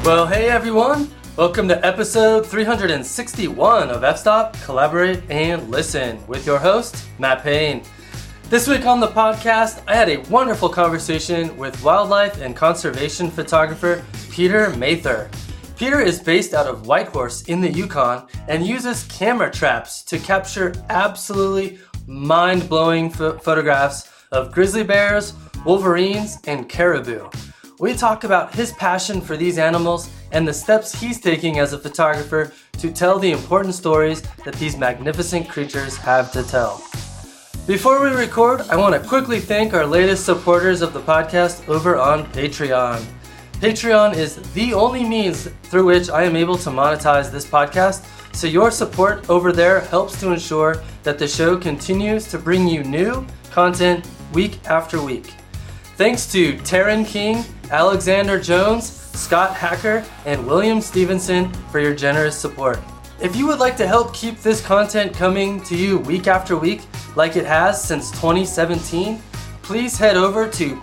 Well, hey everyone! Welcome to episode 361 of F-Stop, Collaborate, and Listen with your host, Matt Payne. This week on the podcast, I had a wonderful conversation with wildlife and conservation photographer Peter Mather. Peter is based out of Whitehorse in the Yukon and uses camera traps to capture absolutely mind-blowing photographs of grizzly bears, wolverines, and caribou. We talk about his passion for these animals and the steps he's taking as a photographer to tell the important stories that these magnificent creatures have to tell. Before we record, I want to quickly thank our latest supporters of the podcast over on Patreon. Patreon is the only means through which I am able to monetize this podcast, so your support over there helps to ensure that the show continues to bring you new content week after week. Thanks to Taryn King, Alexander Jones, Scott Hacker, and William Stevenson for your generous support. If you would like to help keep this content coming to you week after week, like it has since 2017, please head over to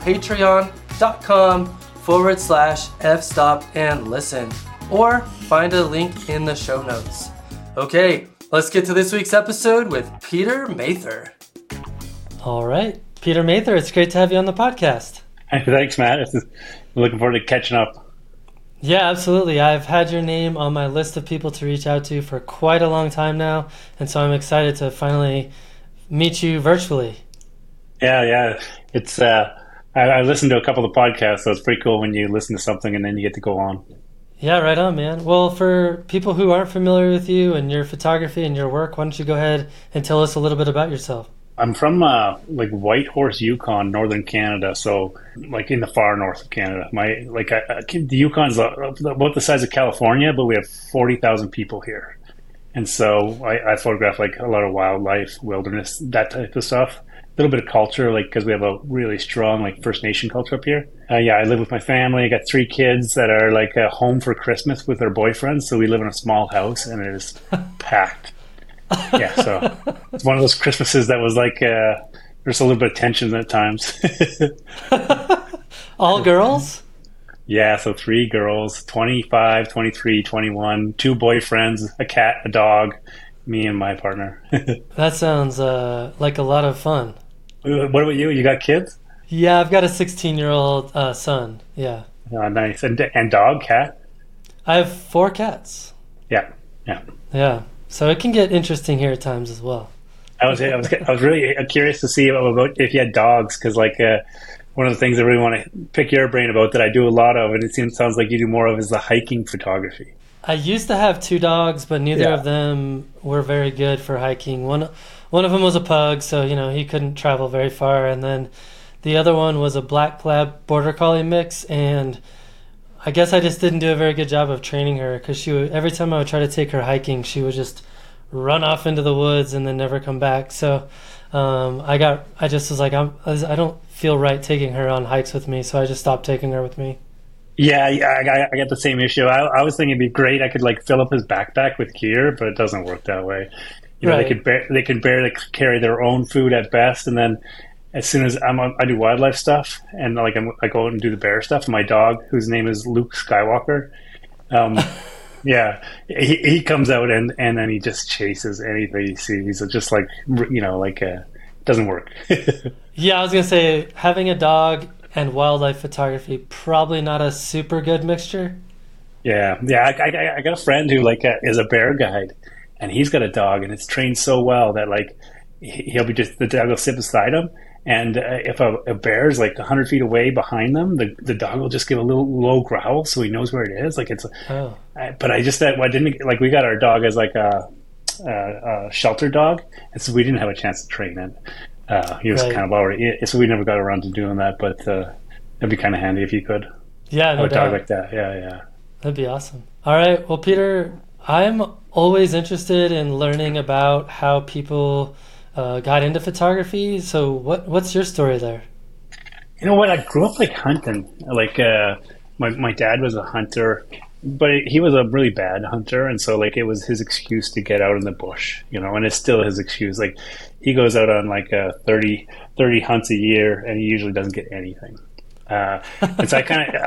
patreon.com/fstopandlisten or find a link in the show notes. Okay, let's get to this week's episode with Peter Mather. All right. Peter Mather, it's great to have you on the podcast. Thanks, Matt. I'm looking forward to catching up. Yeah, absolutely. I've had your name on my list of people to reach out to for quite a long time now, and so I'm excited to finally meet you virtually. Yeah. It's I listened to a couple of podcasts, so it's pretty cool when you listen to something and then you get to go on. Yeah, right on, man. Well, for people who aren't familiar with you and your photography and your work, why don't you go ahead and tell us a little bit about yourself? I'm from Whitehorse, Yukon, northern Canada, so like in the far north of Canada. The Yukon's about the size of California, but we have 40,000 people here, and so I photograph like a lot of wildlife, wilderness, that type of stuff. A little bit of culture, like because we have a really strong like First Nation culture up here. I live with my family. I got 3 kids that are like home for Christmas with their boyfriends, so we live in a small house and it is packed. Yeah, so it's one of those Christmases that was like there's a little bit of tension at times. All girls? Yeah, so 3 girls, 25, 23, 21, 2 boyfriends, a cat, a dog, me and my partner. That sounds like a lot of fun. What about you? You got kids? Yeah, I've got a 16-year-old son. Yeah. Oh, nice. And dog, cat? I have 4 cats. Yeah. Yeah. So it can get interesting here at times as well. I was really curious to see about if you had dogs, because like one of the things I really want to pick your brain about that I do a lot of, and it sounds like you do more of, is the hiking photography. I used to have 2 dogs, but neither of them were very good for hiking. One of them was a pug, so he couldn't travel very far, and then the other one was a black lab border collie mix, and I guess I just didn't do a very good job of training her, because every time I would try to take her hiking, she would just run off into the woods and then never come back. So I just was like, I don't feel right taking her on hikes with me, so I just stopped taking her with me. Yeah, I got the same issue. I was thinking it'd be great. I could like fill up his backpack with gear, but it doesn't work that way. Right. They can barely carry their own food at best, and then as soon as I do wildlife stuff, and like I go out and do the bear stuff, my dog, whose name is Luke Skywalker, yeah, he comes out and then he just chases anything he sees. It's just like doesn't work. Yeah, I was gonna say having a dog and wildlife photography probably not a super good mixture. Yeah. I got a friend who is a bear guide, and he's got a dog, and it's trained so well that like he'll be the dog will sit beside him. And if a bear is like 100 feet away behind them, the dog will just give a little low growl so he knows where it is. Like it's. Oh. But I didn't like. We got our dog as like a shelter dog, and so we didn't have a chance to train it. He was kind of already, so we never got around to doing that. But it'd be kind of handy if you could. Yeah, no have a doubt. dog like that. Yeah. That'd be awesome. All right, well, Peter, I'm always interested in learning about how people got into photography. So what's your story there? You know what? I grew up like hunting. Like my dad was a hunter, but he was a really bad hunter, and so like it was his excuse to get out in the bush, and it's still his excuse. Like he goes out on like 30 hunts a year, and he usually doesn't get anything. And so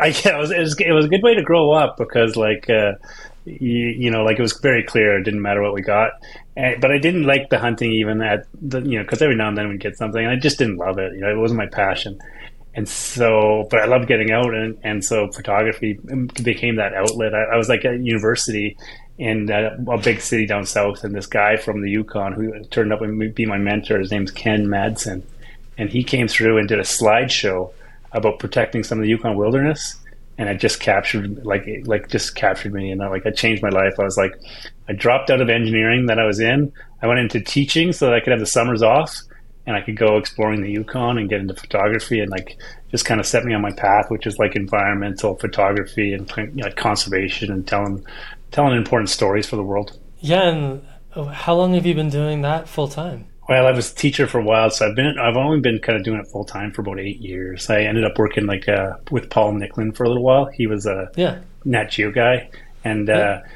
it was a good way to grow up because like, like it was very clear it didn't matter what we got. But I didn't like the hunting even at the, because every now and then we'd get something and I just didn't love it. It wasn't my passion. And so, but I loved getting out. And so photography became that outlet. I was like at university in a big city down south, and this guy from the Yukon who turned up and be my mentor, his name's Ken Madsen. And he came through and did a slideshow about protecting some of the Yukon wilderness. And it just captured, just captured me. And I changed my life. I was like, I dropped out of engineering that I was in. I went into teaching so that I could have the summers off and I could go exploring the Yukon and get into photography and just kind of set me on my path, which is like environmental photography and conservation and telling important stories for the world. Yeah. And how long have you been doing that full time? Well, I was a teacher for a while, so I've only been kind of doing it full time for about 8 years. I ended up working with Paul Nicklin for a little while. He was a Nat Geo guy, and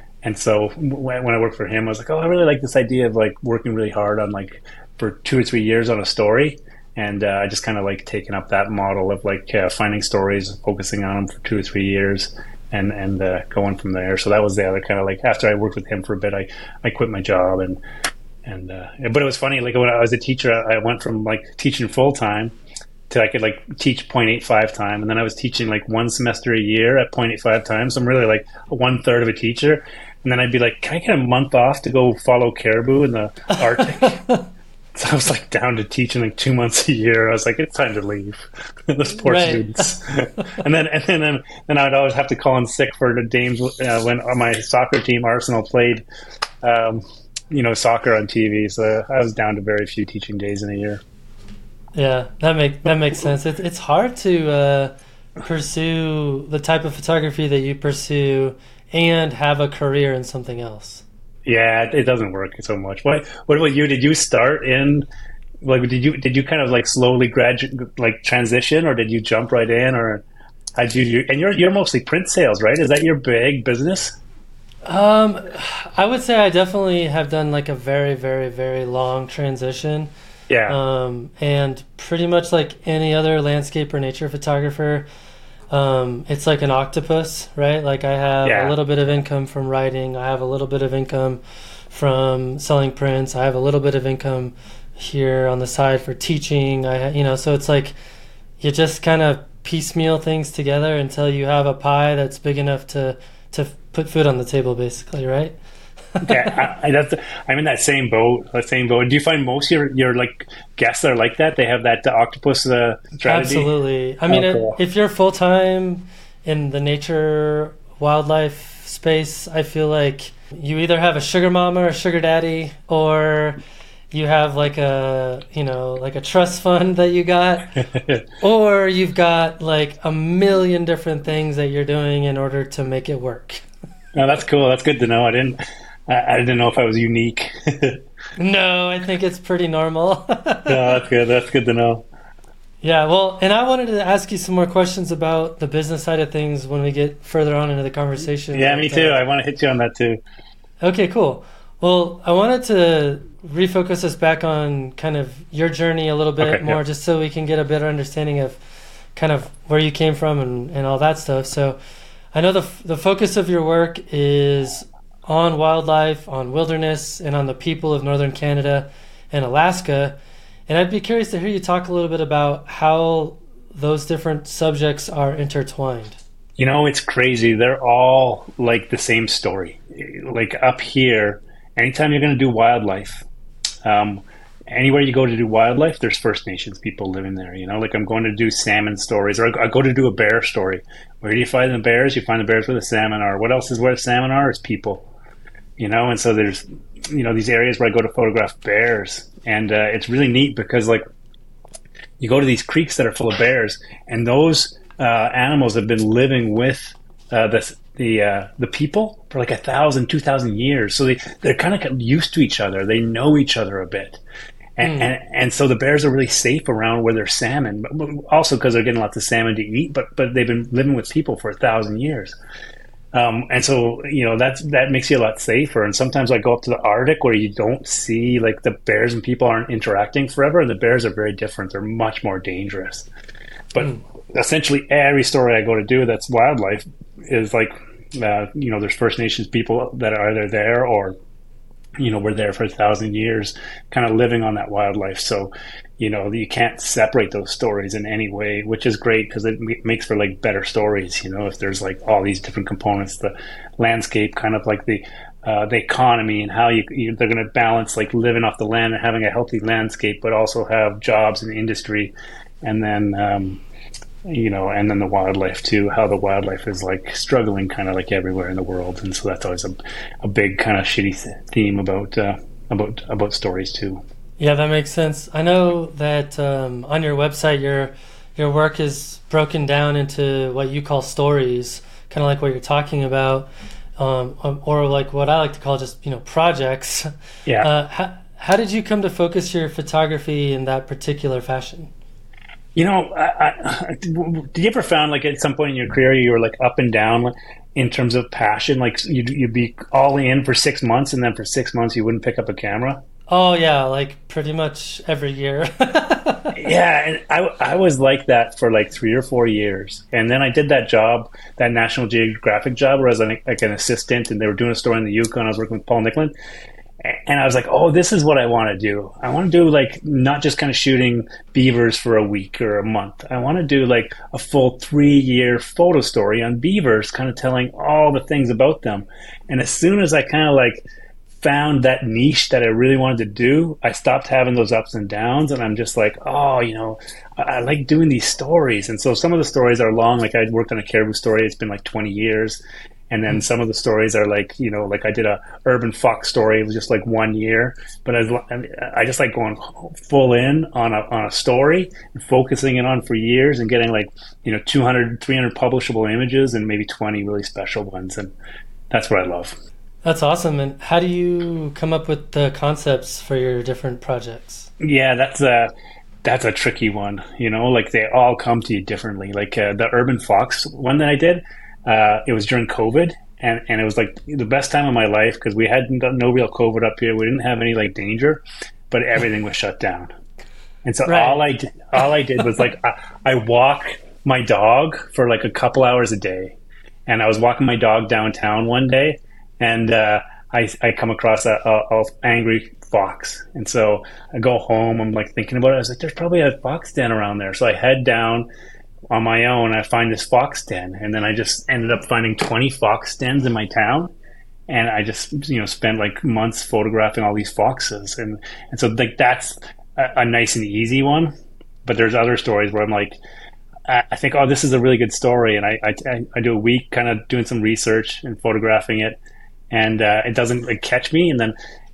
so when I worked for him, I was like, oh, I really like this idea of working really hard on for 2 or 3 years on a story, and I just kind of taking up that model of finding stories, focusing on them for 2 or 3 years, and going from there. So that was the other kind of after I worked with him for a bit, I quit my job but it was funny, when I was a teacher, I went from teaching full time to I could teach 0.85 time, and then I was teaching one semester a year at 0.85 time. So I'm really a 1/3 of a teacher, and then I'd be like, can I get a month off to go follow caribou in the Arctic? So I was down to teaching 2 months a year. I was like, it's time to leave. Those poor students. and then I'd always have to call in sick for the games when my soccer team Arsenal played. Soccer on TV, so I was down to very few teaching days in a year. Yeah, that makes sense. It's hard to pursue the type of photography that you pursue and have a career in something else. Yeah, it doesn't work so much. What about you? Did you start in did you kind of slowly graduate transition, or did you jump right in, or how'd you? And you're mostly print sales, right? Is that your big business? I would say I definitely have done a very, very, very long transition. Yeah. And pretty much like any other landscape or nature photographer, it's like an octopus, right? I have a little bit of income from writing. I have a little bit of income from selling prints. I have a little bit of income here on the side for teaching. So it's you just kind of piecemeal things together until you have a pie that's big enough to put food on the table, basically, right? Yeah, I'm in that same boat. Do you find most of your guests are like that? They have that octopus strategy? Absolutely. I mean, cool. If you're full time in the nature wildlife space, I feel like you either have a sugar mama or a sugar daddy, or you have a trust fund that you got, or you've got a million different things that you're doing in order to make it work. No, that's cool. That's good to know. I didn't know if I was unique. No, I think it's pretty normal. No, that's good. That's good to know. Yeah, well, and I wanted to ask you some more questions about the business side of things when we get further on into the conversation. Yeah, me too. I want to hit you on that too. Okay, cool. Well, I wanted to refocus us back on kind of your journey a little bit more, just so we can get a better understanding of kind of where you came from and all that stuff. So I know the focus of your work is on wildlife, on wilderness, and on the people of northern Canada and Alaska. And I'd be curious to hear you talk a little bit about how those different subjects are intertwined. It's crazy. They're all the same story. Up here, anytime you're going to do wildlife, anywhere you go to do wildlife, there's First Nations people living there. I'm going to do salmon stories, or I go to do a bear story. Where do you find the bears? You find the bears where the salmon are. What else is where the salmon are? It's people. And so there's, these areas where I go to photograph bears. And it's really neat because, you go to these creeks that are full of bears, and those animals have been living with the people for 1,000, 2,000 years. So they're kind of used to each other. They know each other a bit. And so the bears are really safe around where there's salmon, but also because they're getting lots of salmon to eat, but they've been living with people for 1,000 years. And so, that makes you a lot safer. And sometimes I go up to the Arctic where you don't see the bears and people aren't interacting forever. And the bears are very different. They're much more dangerous. But essentially every story I go to do that's wildlife is like, there's First Nations people that are either there or, we're there for 1,000 years, kind of living on that wildlife. So, you can't separate those stories in any way, which is great because it makes for like better stories. If there's like all these different components, the landscape, kind of like the economy, and how they're going to balance like living off the land and having a healthy landscape, but also have jobs in the industry, and then and then the wildlife too, how the wildlife is like struggling kind of like everywhere in the world. And so that's always a big kind of shitty theme about stories too. Yeah, that makes sense. I know that on your website, your work is broken down into what you call stories, kind of like what you're talking about, or like what I like to call just projects. Yeah. How did you come to focus your photography in that particular fashion? Did you ever found like at some point in your career you were like up and down in terms of passion? Like you'd be all in for 6 months, and then for 6 months you wouldn't pick up a camera? Oh yeah, like pretty much every year. Yeah, and I was like that for like 3 or 4 years, and then I did that job, that National Geographic job, where I was like an assistant, and they were doing a story in the Yukon. I was working with Paul Nicklin, and I was like, oh, this is what I want to do. I want to do like not just kind of shooting beavers for a week or a month. I want to do like a full 3-year photo story on beavers, kind of telling all the things about them. And as soon as I kind of like found that niche that I really wanted to do, I stopped having those ups and downs, and I'm just like, I like doing these stories. And so some of the stories are long, like I worked on a caribou story, it's been like 20 years. And then some of the stories are like, like I did a urban fox story, it was just like 1 year. But I just like going full in on a story and focusing it on for years and getting like, 200, 300 publishable images and maybe 20 really special ones. And that's what I love. That's awesome. And how do you come up with the concepts for your different projects? Yeah, that's a tricky one. Like they all come to you differently. Like the urban fox one that I did, it was during COVID, and it was like the best time of my life because we had no real COVID up here. We didn't have any like danger, but everything was shut down. And so right. all I did was like I walk my dog for like a couple hours a day, and I was walking my dog downtown one day. And I come across a angry fox. And so I go home, I'm like thinking about it. I was like, there's probably a fox den around there. So I head down on my own. I find this fox den. And then I just ended up finding 20 fox dens in my town. And I just, spent like months photographing all these foxes. And so like that's a nice and easy one. But there's other stories where I'm like, I think, oh, this is a really good story. And I do a week kind of doing some research and photographing it. And it doesn't like catch me, and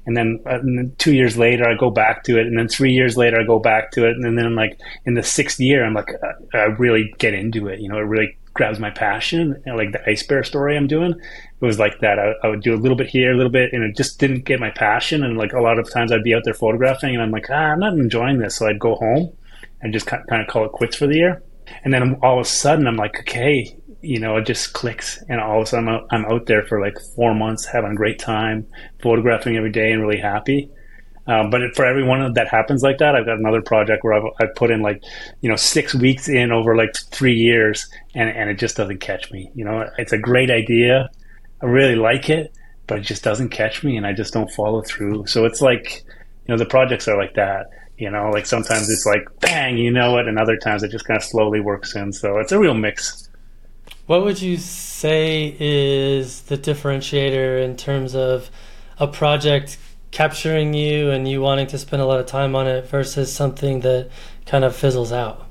then 2 years later I go back to it, and then 3 years later I go back to it, and then like in the 6th year I'm like I really get into it. It really grabs my passion. And like the ice bear story I'm doing, it was like that. I would do a little bit here, a little bit, and it just didn't get my passion. And like a lot of times I'd be out there photographing, and I'm like, I'm not enjoying this. So I'd go home and just kind of call it quits for the year. And then all of a sudden I'm like, okay. It just clicks, and all of a sudden I'm out there for like 4 months having a great time, photographing every day and really happy. But for everyone that happens like that, I've got another project where I've put in like, 6 weeks in over like 3 years, and it just doesn't catch me. It's a great idea. I really like it, but it just doesn't catch me, and I just don't follow through. So it's like, the projects are like that. Like sometimes it's like, bang, and other times it just kind of slowly works in. So it's a real mix. What would you say is the differentiator in terms of a project capturing you and you wanting to spend a lot of time on it versus something that kind of fizzles out?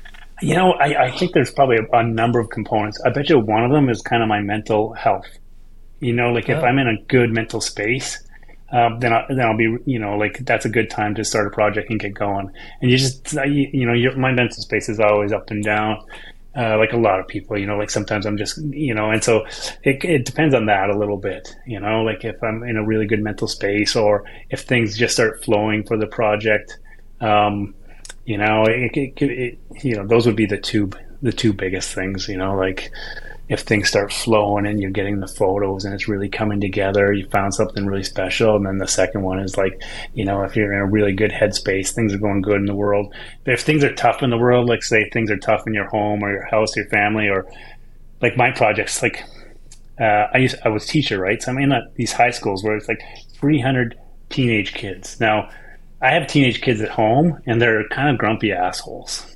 I think there's probably a number of components. I bet you one of them is kind of my mental health. If I'm in a good mental space, then I'll be, like that's a good time to start a project and get going. And you just, my mental space is always up and down. Like a lot of people, like sometimes I'm just, and so it depends on that a little bit, like if I'm in a really good mental space or if things just start flowing for the project, those would be the two biggest things, like if things start flowing and you're getting the photos and it's really coming together, you found something really special. And then the second one is like, if you're in a really good headspace, things are going good in the world. But if things are tough in the world, like say things are tough in your home or your house, your family, or like my projects, like I was a teacher, right? So I'm in these high schools where it's like 300 teenage kids. Now, I have teenage kids at home, and they're kind of grumpy assholes.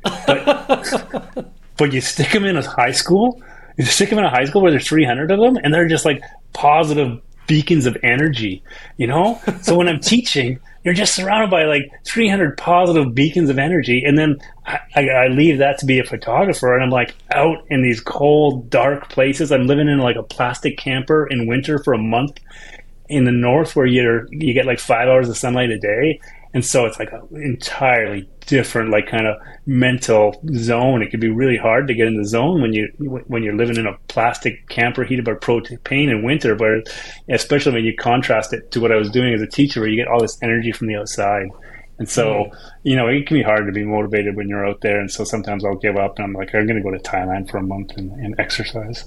But you stick them in a high school. You stick them in a high school where there's 300 of them, and they're just like positive beacons of energy. So when I'm teaching, you're just surrounded by like 300 positive beacons of energy, and then I leave that to be a photographer, and I'm like out in these cold, dark places. I'm living in like a plastic camper in winter for a month in the north, where you get like 5 hours of sunlight a day, and so it's like an entirely different like kind of mental zone. It can be really hard to get in the zone when you're living in a plastic camper heated by propane in winter, but especially when you contrast it to what I was doing as a teacher, where you get all this energy from the outside. And so, it can be hard to be motivated when you're out there. And so sometimes I'll give up and I'm like, I'm going to go to Thailand for a month and exercise.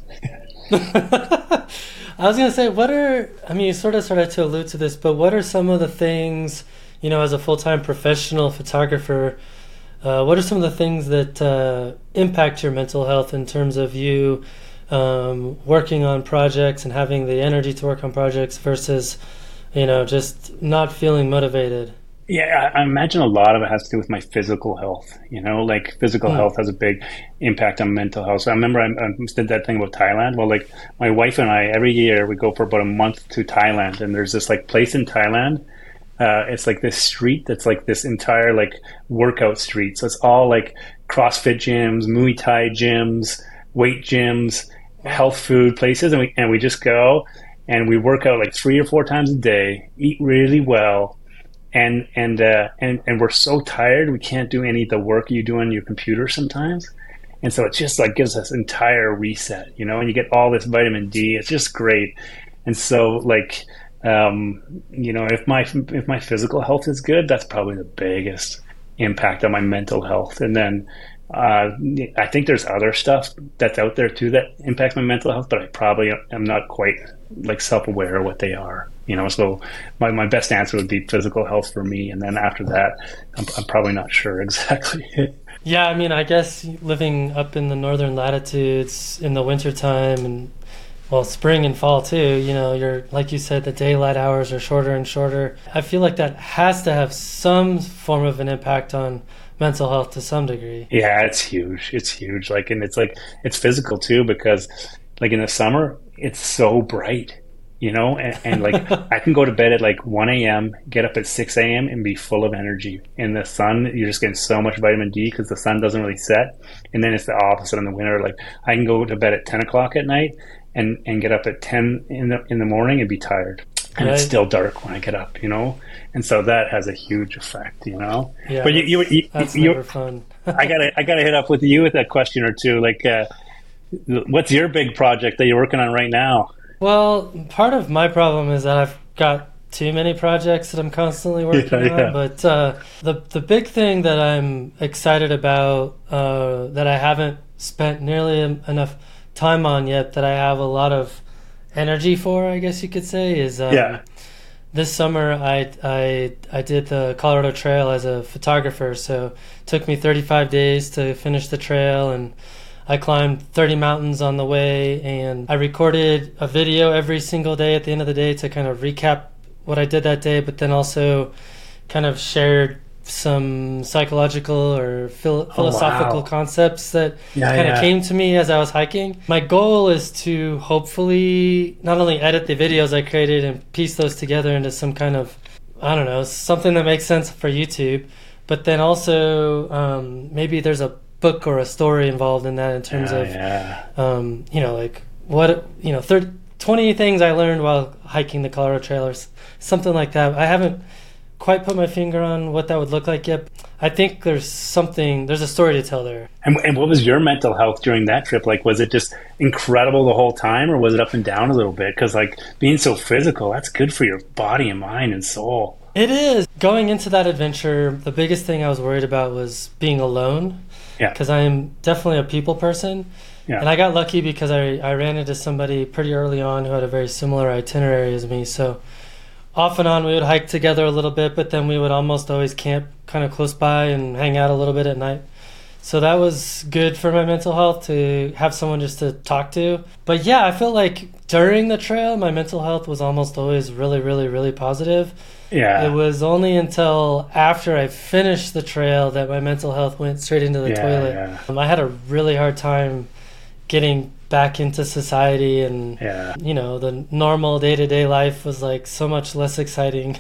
I was going to say, you sort of started to allude to this, but what are some of the things, as a full-time professional photographer, what are some of the things that impact your mental health in terms of you working on projects and having the energy to work on projects versus, just not feeling motivated? Yeah, I imagine a lot of it has to do with my physical health. Like physical health has a big impact on mental health. So I remember I did that thing about Thailand. Well, like my wife and I, every year we go for about a month to Thailand, and there's this like place in Thailand. It's like this street that's like this entire like workout street. So it's all like CrossFit gyms, Muay Thai gyms, weight gyms, health food places, and we just go and we work out like 3 or 4 times a day, eat really well. And we're so tired we can't do any of the work you do on your computer sometimes, and so it just like gives us entire reset, and you get all this vitamin D. It's just great. And so like if my physical health is good, that's probably the biggest impact on my mental health. And then I think there's other stuff that's out there too that impacts my mental health, but I probably am not quite like self-aware of what they are. So my best answer would be physical health for me, and then after that, I'm probably not sure exactly. Yeah, I guess living up in the northern latitudes in the wintertime and spring and fall too, you're like you said, the daylight hours are shorter and shorter. I feel like that has to have some form of an impact on mental health to some degree. Yeah, it's huge. Like, and it's physical too, because like in the summer, it's so bright. And like I can go to bed at like 1 a.m., get up at 6 a.m. and be full of energy. In the sun, you're just getting so much vitamin D because the sun doesn't really set. And then it's the opposite in the winter. Like I can go to bed at 10 o'clock at night and get up at 10 in the morning and be tired. And It's still dark when I get up, and so that has a huge effect, Yeah, but that's never fun. I gotta hit up with you with that question or two. Like, what's your big project that you're working on right now? Well, part of my problem is that I've got too many projects that I'm constantly working on. But the big thing that I'm excited about that I haven't spent nearly enough time on yet, that I have a lot of energy for, I guess you could say, is this summer I did the Colorado Trail as a photographer. So it took me 35 days to finish the trail, and I climbed 30 mountains on the way, and I recorded a video every single day at the end of the day to kind of recap what I did that day, but then also kind of shared some psychological or philosophical concepts that kind of came to me as I was hiking. My goal is to hopefully not only edit the videos I created and piece those together into some kind of, I don't know, something that makes sense for YouTube, but then also maybe there's a book or a story involved in that in terms of like what 20 things I learned while hiking the Colorado Trail or something like that. I haven't quite put my finger on what that would look like yet. I think there's a story to tell there. And what was your mental health during that trip? Like, was it just incredible the whole time, or was it up and down a little bit? Because like being so physical, that's good for your body and mind and soul. It is. Going into that adventure, the biggest thing I was worried about was being alone. Yeah. Because I am definitely a people person. And I got lucky because I ran into somebody pretty early on who had a very similar itinerary as me. So off and on, we would hike together a little bit, but then we would almost always camp kind of close by and hang out a little bit at night. So that was good for my mental health to have someone just to talk to. But yeah, I feel like during the trail, my mental health was almost always really, really, really positive. Yeah. It was only until after I finished the trail that my mental health went straight into the toilet. Yeah. I had a really hard time getting back into society, and you know, the normal day-to-day life was like so much less exciting.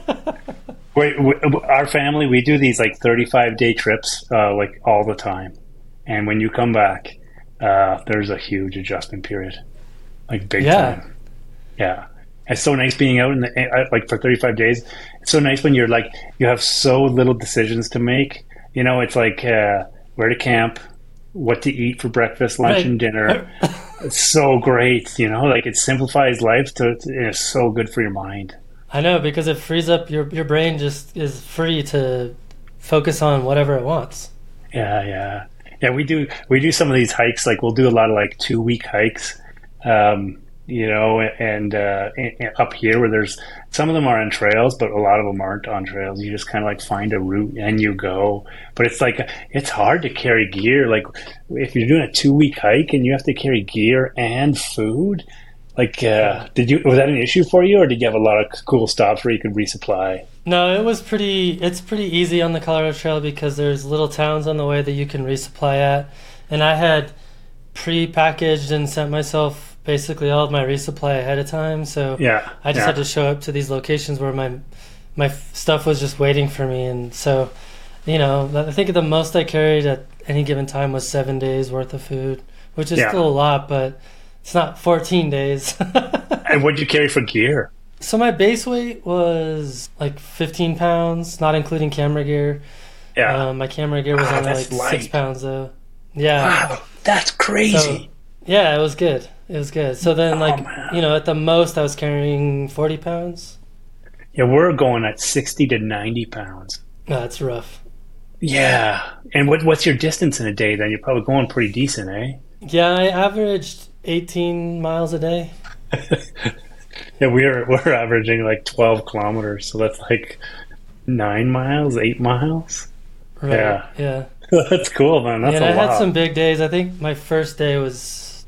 Our family, we do these like 35-day trips like all the time, and when you come back, there's a huge adjustment period, like big time. Yeah, it's so nice being out in the like for 35 days. It's so nice when you're like you have so little decisions to make. You know, it's like where to camp, what to eat for breakfast, lunch, and dinner. It's so great, you know, like it simplifies life. It's so good for your mind. I know, because it frees up your brain, just is free to focus on whatever it wants. Yeah. We do some of these hikes. Like we'll do a lot of like 2-week hikes, you know, and up here where there's some of them are on trails, but a lot of them aren't on trails. You just kind of like find a route and you go. But it's like it's hard to carry gear. Like if you're doing a 2-week hike and you have to carry gear and food. Like, was that an issue for you, or did you have a lot of cool stops where you could resupply? No, it's pretty easy on the Colorado Trail because there's little towns on the way that you can resupply at. And I had pre-packaged and sent myself basically all of my resupply ahead of time. So I just had to show up to these locations where my stuff was just waiting for me. And so, you know, I think the most I carried at any given time was 7 days worth of food, which is still a lot, but it's not 14 days. And what did you carry for gear? So my base weight was like 15 pounds, not including camera gear. Yeah. My camera gear was only like light. 6 pounds though. Yeah. Wow, that's crazy. So, yeah, it was good. So then you know, at the most I was carrying 40 pounds. Yeah, we're going at 60 to 90 pounds. No, that's rough. Yeah. And what's your distance in a day then? You're probably going pretty decent, eh? Yeah, I averaged 18 miles a day. Yeah, we're averaging like 12 kilometers, so that's like 9 miles, 8 miles. Right. Yeah. That's cool, man. That's a lot. I had some big days. I think my first day was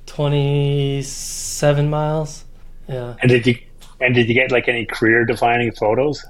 27 miles. Yeah. And did you get like any career-defining photos?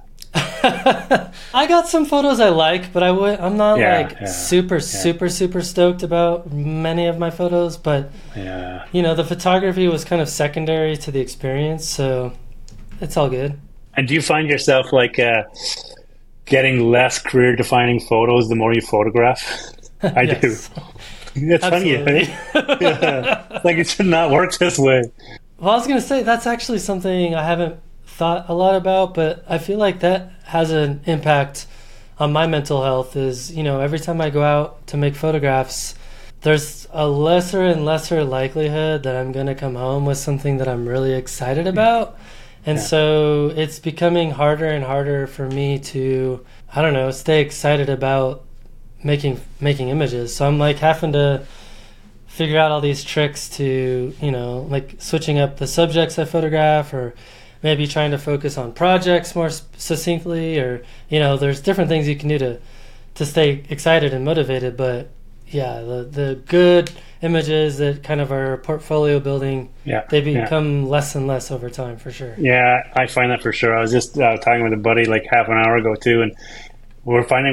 I got some photos I like, but I'm not super stoked about many of my photos. But you know, the photography was kind of secondary to the experience, so it's all good. And do you find yourself like getting less career-defining photos the more you photograph? I do. It's funny. Yeah. Like it should not work this way. Well, I was going to say that's actually something I haven't thought a lot about, but I feel like that has an impact on my mental health. Is, you know, every time I go out to make photographs, there's a lesser and lesser likelihood that I'm going to come home with something that I'm really excited about. And so it's becoming harder and harder for me to, I don't know, stay excited about making images. So I'm like having to figure out all these tricks to, you know, like switching up the subjects I photograph, or maybe trying to focus on projects more succinctly, or, you know, there's different things you can do to stay excited and motivated. But yeah, the good images that kind of are portfolio building, they become less and less over time, for sure. Yeah, I find that for sure. I was just talking with a buddy like half an hour ago too, and we're finding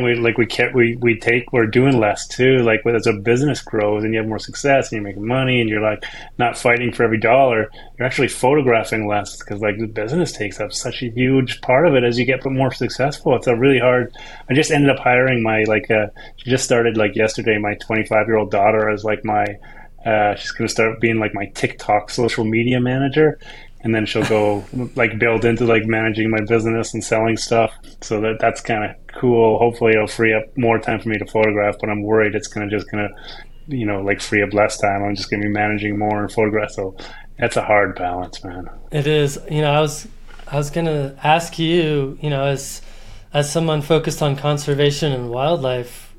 we're doing less too. Like as a business grows and you have more success and you're making money and you're like not fighting for every dollar, you're actually photographing less, because like the business takes up such a huge part of it as you get more successful. It's a really hard. I just ended up hiring my she just started like yesterday, my 25-year-old daughter as like my she's going to start being like my TikTok social media manager. And then she'll go like build into like managing my business and selling stuff. So that's kind of cool. Hopefully it'll free up more time for me to photograph, but I'm worried it's gonna you know, like free up less time. I'm just gonna be managing more and photograph. So that's a hard balance, man. It is. You know, I was gonna ask you, you know, as someone focused on conservation and wildlife,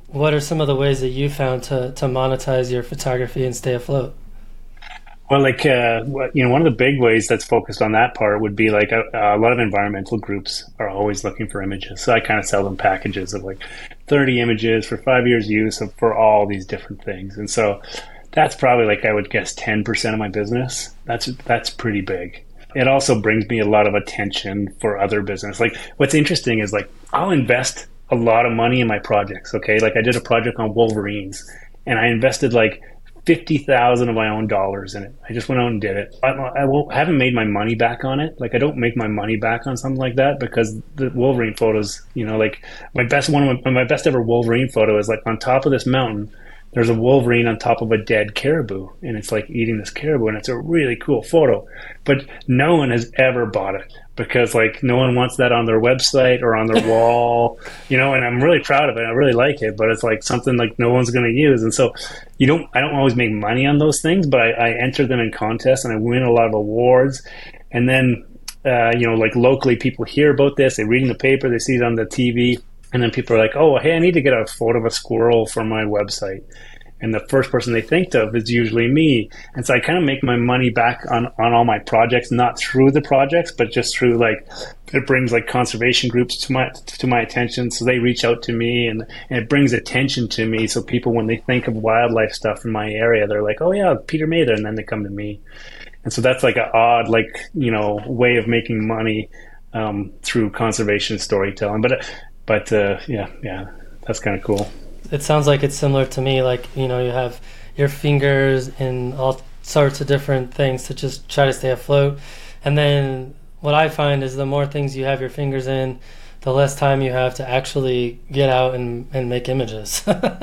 what are some of the ways that you found to monetize your photography and stay afloat? Well, like, one of the big ways that's focused on that part would be like a lot of environmental groups are always looking for images. So I kind of sell them packages of like 30 images for 5 years use for all these different things. And so that's probably like, I would guess 10% of my business. That's pretty big. It also brings me a lot of attention for other business. Like what's interesting is like, I'll invest a lot of money in my projects. Okay. Like I did a project on Wolverines and I invested like 50,000 of my own dollars in it. I just went out and did it. I haven't made my money back on it. Like I don't make my money back on something like that because the Wolverine photos, like my best ever Wolverine photo is like on top of this mountain. There's a Wolverine on top of a dead caribou, and it's like eating this caribou, and it's a really cool photo. But no one has ever bought it because like no one wants that on their website or on their wall, and I'm really proud of it. I really like it, but it's like something like no one's going to use. And so I don't always make money on those things, but I enter them in contests and I win a lot of awards. And then, like locally people hear about this, they read in the paper, they see it on the TV. And then people are like, oh, hey, I need to get a photo of a squirrel for my website. And the first person they think of is usually me. And so I kind of make my money back on all my projects, not through the projects, but just through like, it brings like conservation groups to my attention. So they reach out to me and it brings attention to me. So people, when they think of wildlife stuff in my area, they're like, oh yeah, Peter Mather. And then they come to me. And so that's like an odd, like, way of making money through conservation storytelling. But yeah, that's kind of cool. It sounds like it's similar to me. Like, you have your fingers in all sorts of different things to just try to stay afloat. And then what I find is the more things you have your fingers in, the less time you have to actually get out and make images.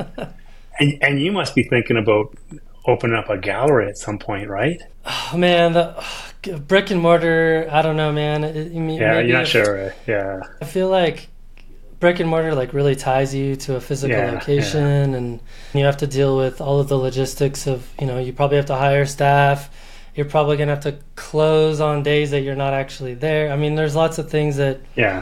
and you must be thinking about opening up a gallery at some point, right? Oh, man, the brick and mortar, I don't know, man. You're not sure, right? Yeah. I feel like brick and mortar like really ties you to a physical location, and you have to deal with all of the logistics of, you probably have to hire staff. You're probably going to have to close on days that you're not actually there. I mean, there's lots of things that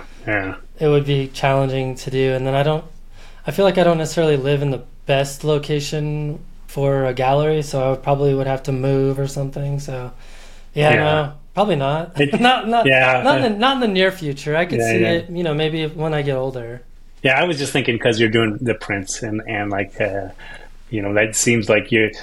it would be challenging to do. And then I feel like I don't necessarily live in the best location for a gallery, so I probably would have to move or something. So no, probably not. Not in the near future. I could see it, maybe when I get older. Yeah, I was just thinking because you're doing the prints and like that seems like is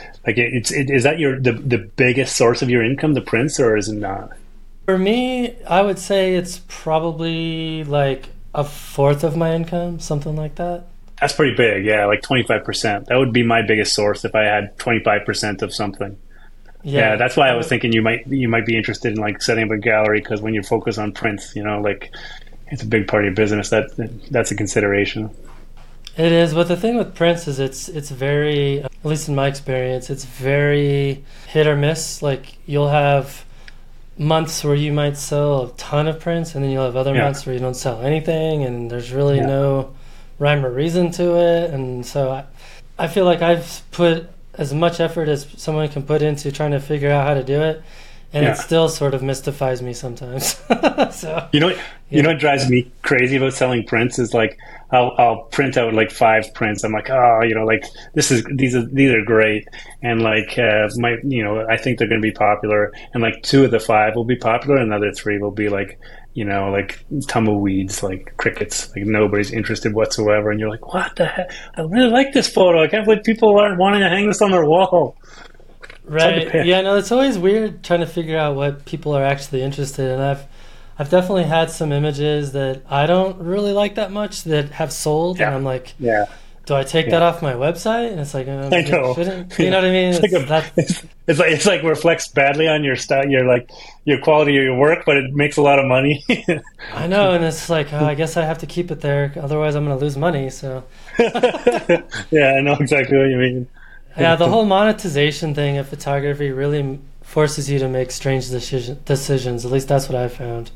that the biggest source of your income, the prints, or is it not? For me, I would say it's probably like a fourth of my income, something like that. That's pretty big, yeah, like 25%. That would be my biggest source if I had 25% of something. Yeah, that's why I was thinking you might be interested in like setting up a gallery, because when you focus on prints, like it's a big part of your business. That's a consideration. It is, but the thing with prints is it's very, at least in my experience, it's very hit or miss. Like you'll have months where you might sell a ton of prints, and then you'll have other months where you don't sell anything, and there's really no rhyme or reason to it. And so I feel like I've put as much effort as someone can put into trying to figure out how to do it, and it still sort of mystifies me sometimes. So you know what drives me crazy about selling prints is like I'll print out like 5 prints. I'm like, like these are great, and like I think they're going to be popular, and like 2 of the 5 will be popular, and another 3 will be like like tumbleweeds, like crickets, like nobody's interested whatsoever. And you're like, what the heck? I really like this photo. I can't believe people aren't wanting to hang this on their wall. Right. Yeah, no, it's always weird trying to figure out what people are actually interested in. I've definitely had some images that I don't really like that much that have sold, and I'm like, do I take that off my website? And it's like, I know. You know what I mean? It's like reflects badly on your style, your quality of your work, but it makes a lot of money. I know, and it's like, I guess I have to keep it there, otherwise I'm going to lose money. So yeah, I know exactly what you mean. Yeah, the whole monetization thing of photography really forces you to make strange decisions. At least that's what I've found.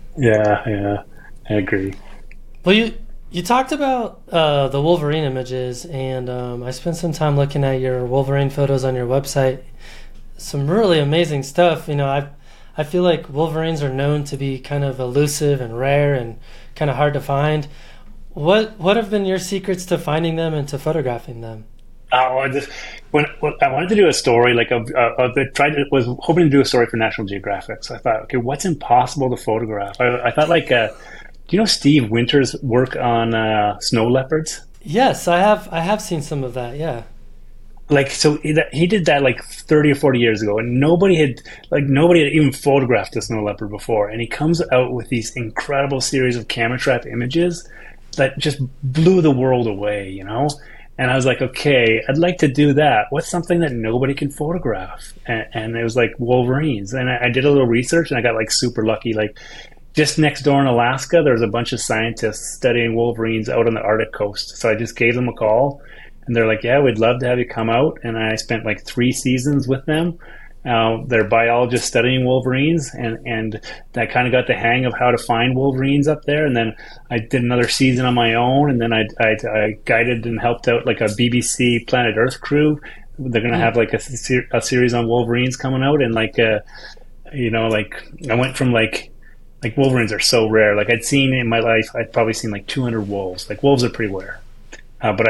Yeah, I agree. Well, you talked about the Wolverine images, and I spent some time looking at your Wolverine photos on your website. Some really amazing stuff. I feel like Wolverines are known to be kind of elusive and rare and kind of hard to find. what have been your secrets to finding them and to photographing them? When I wanted to do a story, like was hoping to do a story for National Geographic. So I thought, okay, what's impossible to photograph? I thought like, do you know Steve Winter's work on snow leopards? Yes, I have seen some of that. Yeah. Like, so he did that like 30 or 40 years ago, and nobody had even photographed a snow leopard before. And he comes out with these incredible series of camera trap images that just blew the world away, you know? And I was like, okay, I'd like to do that. What's something that nobody can photograph? And it was like wolverines. And I did a little research, and I got like super lucky. Like, just next door in Alaska, there's a bunch of scientists studying wolverines out on the Arctic coast. So I just gave them a call, and they're like, yeah, we'd love to have you come out. And I spent like 3 seasons with them. They're biologists studying wolverines, and I kind of got the hang of how to find wolverines up there. And then I did another season on my own, and then I guided and helped out like a BBC Planet Earth crew. They're going to have like a series on wolverines coming out, and like, you know, like I went from like wolverines are so rare. Like I'd seen in my life, I'd probably seen like 200 wolves. Like wolves are pretty rare, but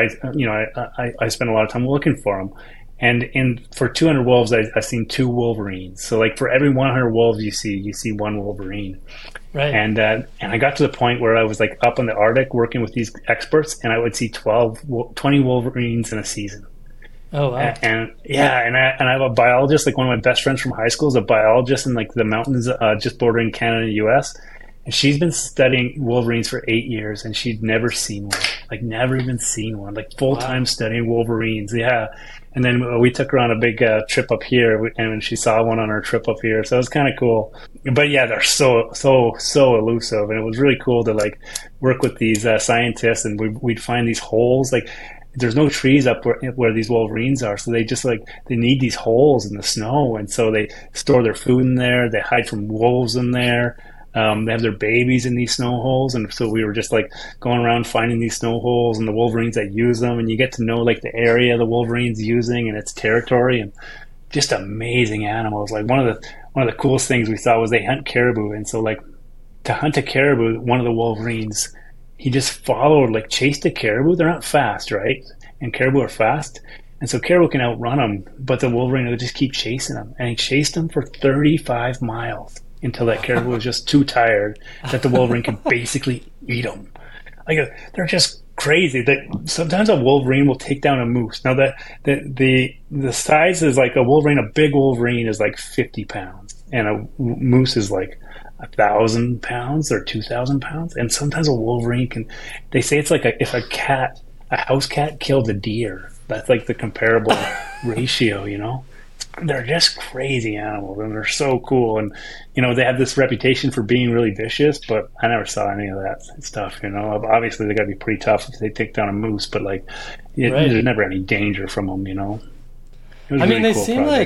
I spent a lot of time looking for them. And for 200 wolves, I've seen 2 wolverines. So like for every 100 wolves you see 1 wolverine. Right. And I got to the point where I was like up in the Arctic working with these experts, and I would see 20 wolverines in a season. Oh wow! And I have a biologist, like one of my best friends from high school is a biologist in like the mountains just bordering Canada and U.S. And she's been studying wolverines for 8 years, and she'd never seen one. Like never even seen one. Like full time studying wolverines. Yeah. And then we took her on a big trip up here, and she saw one on our trip up here. So it was kind of cool. But yeah, they're so elusive, and it was really cool to like work with these scientists, and we'd find these holes. Like there's no trees up where these wolverines are, so they just like they need these holes in the snow, and so they store their food in there. They hide from wolves in there. They have their babies in these snow holes, and so we were just like going around finding these snow holes and the wolverines that use them, and you get to know like the area the wolverine's using and its territory, and just amazing animals. Like one of the coolest things we saw was they hunt caribou, and so like to hunt a caribou, one of the wolverines, he just followed, like chased a caribou. They're not fast, right? And caribou are fast. And so caribou can outrun them, but the wolverine would just keep chasing them, and he chased them for 35 miles. Until that caribou was just too tired that the wolverine could basically eat them. Like they're just crazy. Sometimes a wolverine will take down a moose. Now the size is like a big wolverine is like 50 pounds, and a moose is like 1,000 pounds or 2,000 pounds. And sometimes a wolverine can. They say it's like if a house cat killed a deer. That's like the comparable ratio, you know. They're just crazy animals, and they're so cool. And you know, they have this reputation for being really vicious, but I never saw any of that stuff. You know, obviously they got to be pretty tough if they take down a moose, but like there's never any danger from them. You know, I mean, they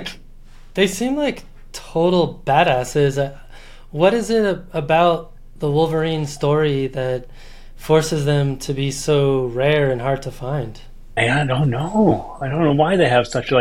seem like total badasses. What is it about the Wolverine story that forces them to be so rare and hard to find? I don't know. I don't know why they have such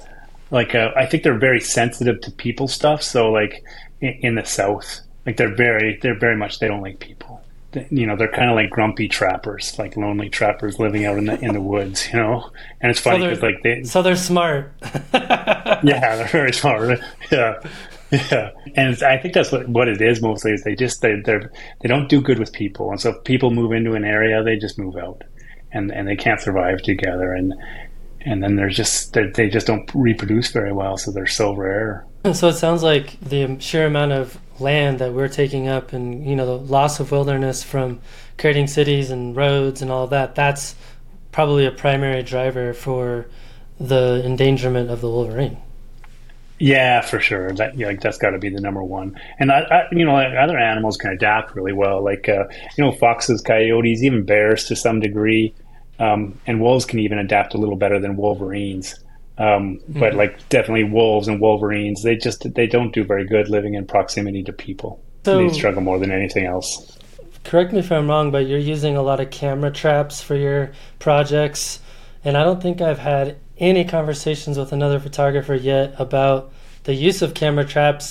I think they're very sensitive to people stuff. So like in the South, like they're very much, they don't like people. You know, they're kind of like grumpy trappers, like lonely trappers living out in the woods, you know? And it's funny because so they're smart. Yeah, they're very smart. Yeah. Yeah. And I think that's what it is mostly is they don't do good with people. And so if people move into an area, they just move out and they can't survive together. And then they just don't reproduce very well, so they're so rare. So it sounds like the sheer amount of land that we're taking up, and you know, the loss of wilderness from creating cities and roads and all of that, that's probably a primary driver for the endangerment of the wolverine. Yeah, for sure. That's got to be the number one. And other animals can adapt really well, like foxes, coyotes, even bears to some degree. And wolves can even adapt a little better than wolverines. But like definitely wolves and wolverines, they don't do very good living in proximity to people. So, they struggle more than anything else. Correct me if I'm wrong, but you're using a lot of camera traps for your projects. And I don't think I've had any conversations with another photographer yet about the use of camera traps.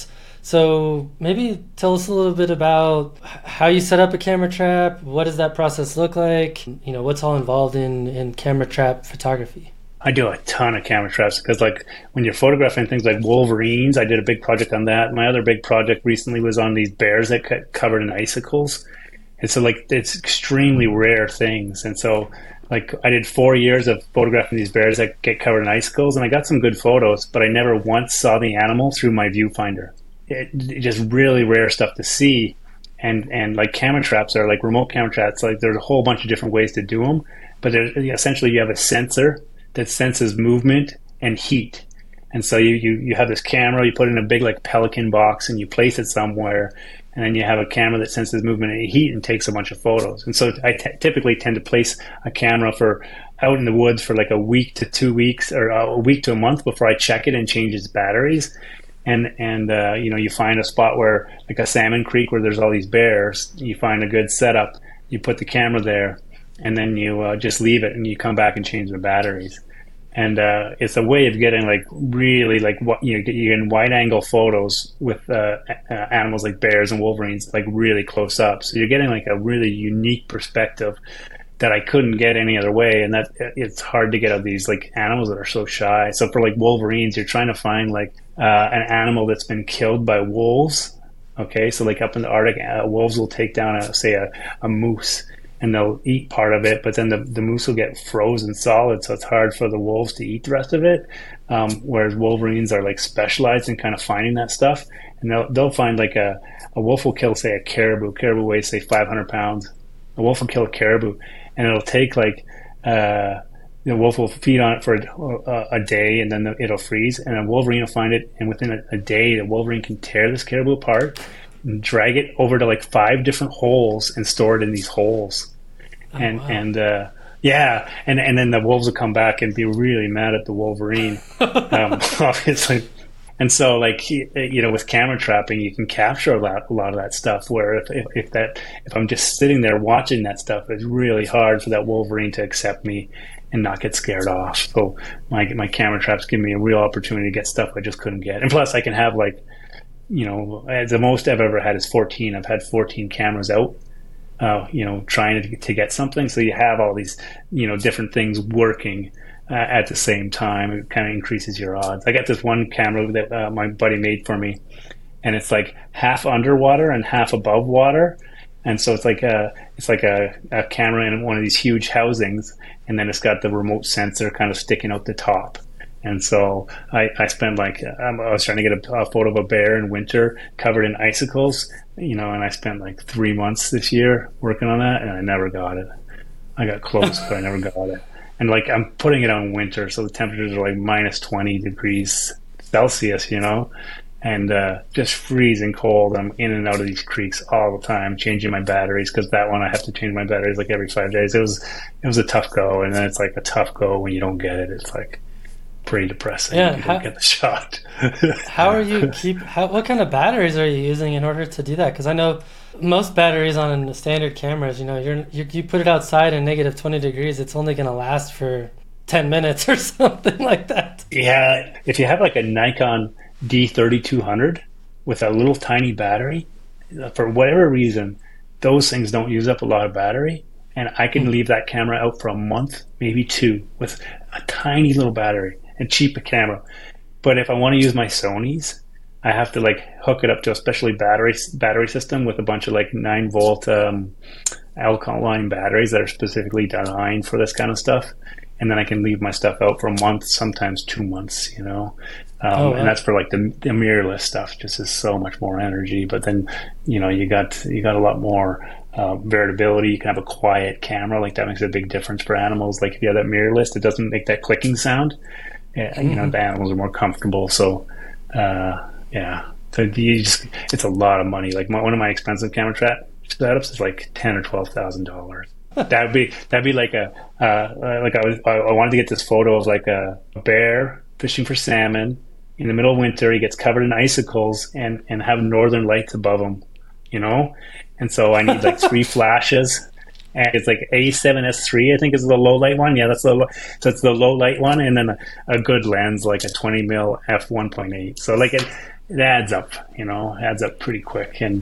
So maybe tell us a little bit about how you set up a camera trap. What does that process look like? You know, what's all involved in camera trap photography? I do a ton of camera traps because, like, when you're photographing things like wolverines, I did a big project on that. My other big project recently was on these bears that get covered in icicles. And so, like, it's extremely rare things. And so, like, I did 4 years of photographing these bears that get covered in icicles, and I got some good photos, but I never once saw the animal through my viewfinder. It just really rare stuff to see. And like camera traps are like remote camera traps. Like there's a whole bunch of different ways to do them, but essentially you have a sensor that senses movement and heat. And so you have this camera, you put it in a big like Pelican box and you place it somewhere, and then you have a camera that senses movement and heat and takes a bunch of photos. And so I typically tend to place a camera for out in the woods for like a week to 2 weeks or a week to a month before I check it and change its batteries. And you know, you find a spot where, like a salmon creek where there's all these bears, you find a good setup, you put the camera there, and then you just leave it, and you come back and change the batteries. And it's a way of getting like really like what you get wide angle photos with animals like bears and wolverines like really close up. So you're getting like a really unique perspective that I couldn't get any other way, and that it's hard to get of these like animals that are so shy. So for like wolverines, you're trying to find like an animal that's been killed by wolves. Okay, so like up in the Arctic, wolves will take down a moose, and they'll eat part of it, but then the moose will get frozen solid, so it's hard for the wolves to eat the rest of it. Whereas wolverines are like specialized in kind of finding that stuff, and they'll find like a wolf will kill, say, a caribou. Caribou weighs, say, 500 pounds. A wolf will kill a caribou, and it'll take like the wolf will feed on it for a day, and then it'll freeze, and a wolverine will find it, and within a day, the wolverine can tear this caribou apart and drag it over to like 5 different holes and store it in these holes. Oh, wow. And then the wolves will come back and be really mad at the wolverine, obviously. And so, like, you know, with camera trapping, you can capture a lot of that stuff. Where if I'm just sitting there watching that stuff, it's really hard for that wolverine to accept me and not get scared off. So my camera traps give me a real opportunity to get stuff I just couldn't get. And plus, I can have like, you know, the most I've ever had is 14. I've had 14 cameras out, you know, trying to get something. So you have all these, you know, different things working at the same time. It kind of increases your odds. I got this one camera that my buddy made for me, and it's like half underwater and half above water. And so it's like a camera in one of these huge housings, and then it's got the remote sensor kind of sticking out the top. And so I spent like, I was trying to get a photo of a bear in winter covered in icicles, you know, and I spent like 3 months this year working on that, and I never got it. I got close, but I never got it. And like, I'm putting it on winter, so the temperatures are like minus 20 degrees Celsius, you know, and just freezing cold. I'm in and out of these creeks all the time, changing my batteries, because that one I have to change my batteries like every 5 days. It was a tough go, and then it's like a tough go when you don't get it. It's like pretty depressing. Yeah, when you don't get the shot. How are you what kind of batteries are you using in order to do that? Because I know most batteries on standard cameras, you know, you put it outside in negative 20 degrees, it's only going to last for 10 minutes or something like that. Yeah, if you have like a Nikon D3200 with a little tiny battery, for whatever reason, those things don't use up a lot of battery, and I can leave that camera out for a month, maybe 2, with a tiny little battery and cheap a camera. But if I want to use my Sonys, I have to like hook it up to a specially battery system with a bunch of like 9-volt alkaline batteries that are specifically designed for this kind of stuff. And then I can leave my stuff out for a month, sometimes 2 months, you know. Wow. And that's for like the mirrorless stuff. Just is so much more energy. But then, you know, you got a lot more variability. You can have a quiet camera. Like that makes a big difference for animals. Like if you have that mirrorless, it doesn't make that clicking sound. You know, the animals are more comfortable. So, yeah. So it's a lot of money. Like one of my expensive camera trap setups is like $10,000 or $12,000. That'd be like I wanted to get this photo of like a bear fishing for salmon in the middle of winter. He gets covered in icicles and have northern lights above him, you know. And so I need like 3 flashes, and it's like A7S3, I think is the low light one. Yeah, so it's the low light one, and then a good lens like a 20mm f1.8. So like it adds up, adds up pretty quick. And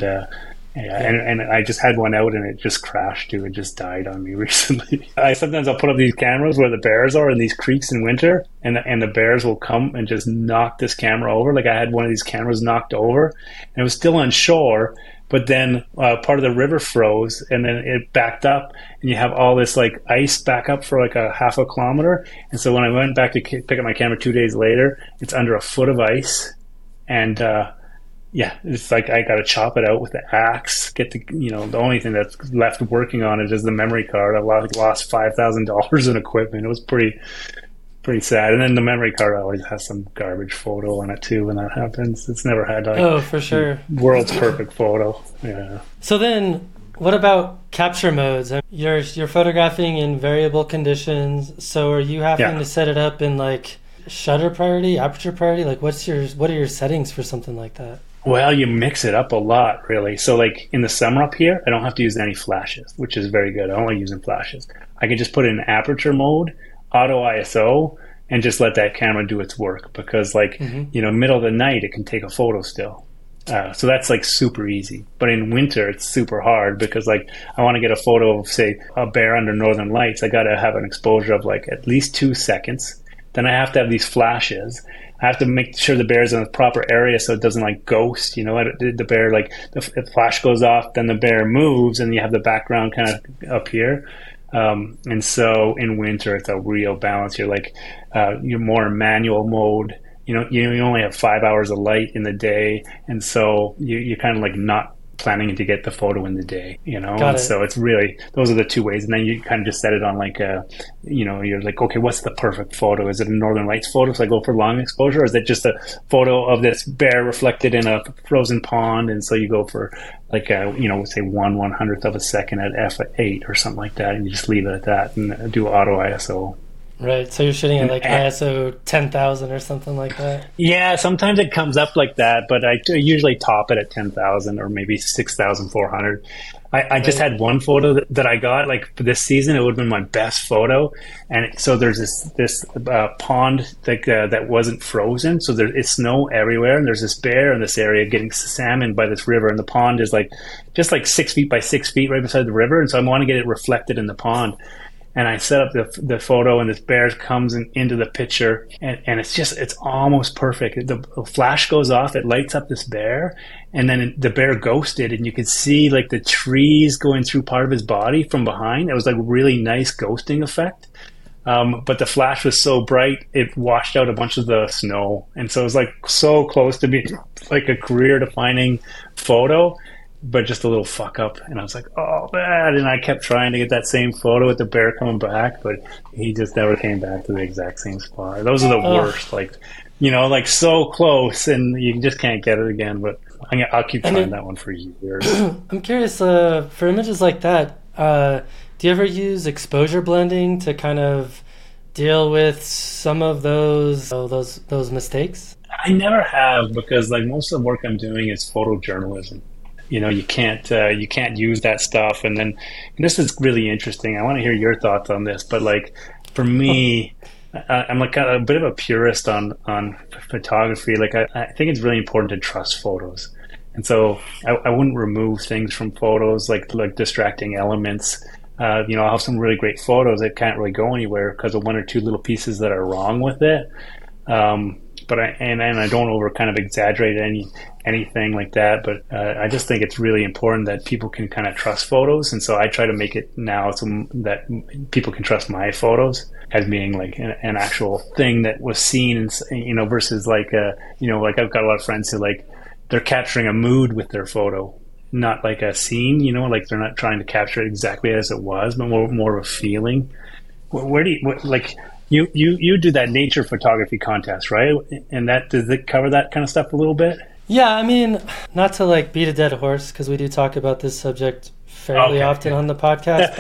and I just had one out and it just crashed too. It just died on me recently. Sometimes I'll put up these cameras where the bears are in these creeks in winter, and the bears will come and just knock this camera over. Like I had one of these cameras knocked over, and it was still on shore, but then part of the river froze, and then it backed up, and you have all this like ice back up for like a half a kilometer. And so when I went back to pick up my camera 2 days later, it's under a foot of ice, and yeah, it's like I got to chop it out with the axe. The only thing that's left working on it is the memory card. I lost $5,000 in equipment. It was pretty sad. And then the memory card always has some garbage photo on it too when that happens. It's never had for sure, world's perfect photo. Yeah. So then, what about capture modes? You're photographing in variable conditions. So are you having to set it up in like shutter priority, aperture priority? Like what are your settings for something like that? Well, you mix it up a lot, really. So like in the summer up here, I don't have to use any flashes, which is very good. I don't like using flashes. I can just put it in aperture mode, auto ISO, and just let that camera do its work, because middle of the night, it can take a photo still. So that's like super easy. But in winter, it's super hard because like I want to get a photo of, say, a bear under northern lights. I got to have an exposure of like at least 2 seconds. Then I have to have these flashes. I have to make sure the bear's in the proper area so it doesn't like ghost. The bear, like the flash goes off, then the bear moves, and you have the background kind of up here. And so in winter, it's a real balance. You're like you're more in manual mode. You only have 5 hours of light in the day, and so you're kind of like not planning to get the photo in the day, Got it. So it's really, those are the two ways. And then you kind of just set it on like you're like, okay, what's the perfect photo? Is it a northern lights photo, so I go for long exposure, or is it just a photo of this bear reflected in a frozen pond, and so you go for like say 1/100th of a second at f8 or something like that, and you just leave it at that and do auto ISO. Right, so you're shooting at like ISO 10,000 or something like that? Yeah, sometimes it comes up like that, but I usually top it at 10,000 or maybe 6,400. I just had one photo that I got, like for this season, it would have been my best photo. And so there's this pond that wasn't frozen, so it's snow everywhere, and there's this bear in this area getting salmon by this river, and the pond is like just like 6 feet by 6 feet right beside the river, and so I want to get it reflected in the pond. And I set up the photo, and this bear comes into the picture, and it's almost perfect. The flash goes off, it lights up this bear, and then the bear ghosted, and you could see like the trees going through part of his body from behind. It was like really nice ghosting effect. But the flash was so bright, it washed out a bunch of the snow. And so it was like so close to being like a career defining photo, but just a little fuck up. And I was like, oh man. And I kept trying to get that same photo with the bear coming back, but he just never came back to the exact same spot. Those are the worst, like so close, and you just can't get it again. But I'll keep trying that one for years. I'm curious, for images like that, do you ever use exposure blending to kind of deal with some of those mistakes? I never have, because like most of the work I'm doing is photojournalism. You can't use that stuff. And this is really interesting. I want to hear your thoughts on this, but like for me, I'm like a bit of a purist on photography. Like I think it's really important to trust photos. And so I wouldn't remove things from photos like distracting elements. I'll have some really great photos that can't really go anywhere because of one or two little pieces that are wrong with it. But I don't over kind of exaggerate anything like that. But I just think it's really important that people can kind of trust photos. And so I try to make it now so that people can trust my photos as being like an actual thing that was seen, and versus like like I've got a lot of friends who like they're capturing a mood with their photo, not like a scene. Like they're not trying to capture it exactly as it was, but more of a feeling. Where do you do that nature photography contest, right? And does it cover that kind of stuff a little bit? Yeah, I mean, not to like beat a dead horse, because we do talk about this subject fairly often on the podcast,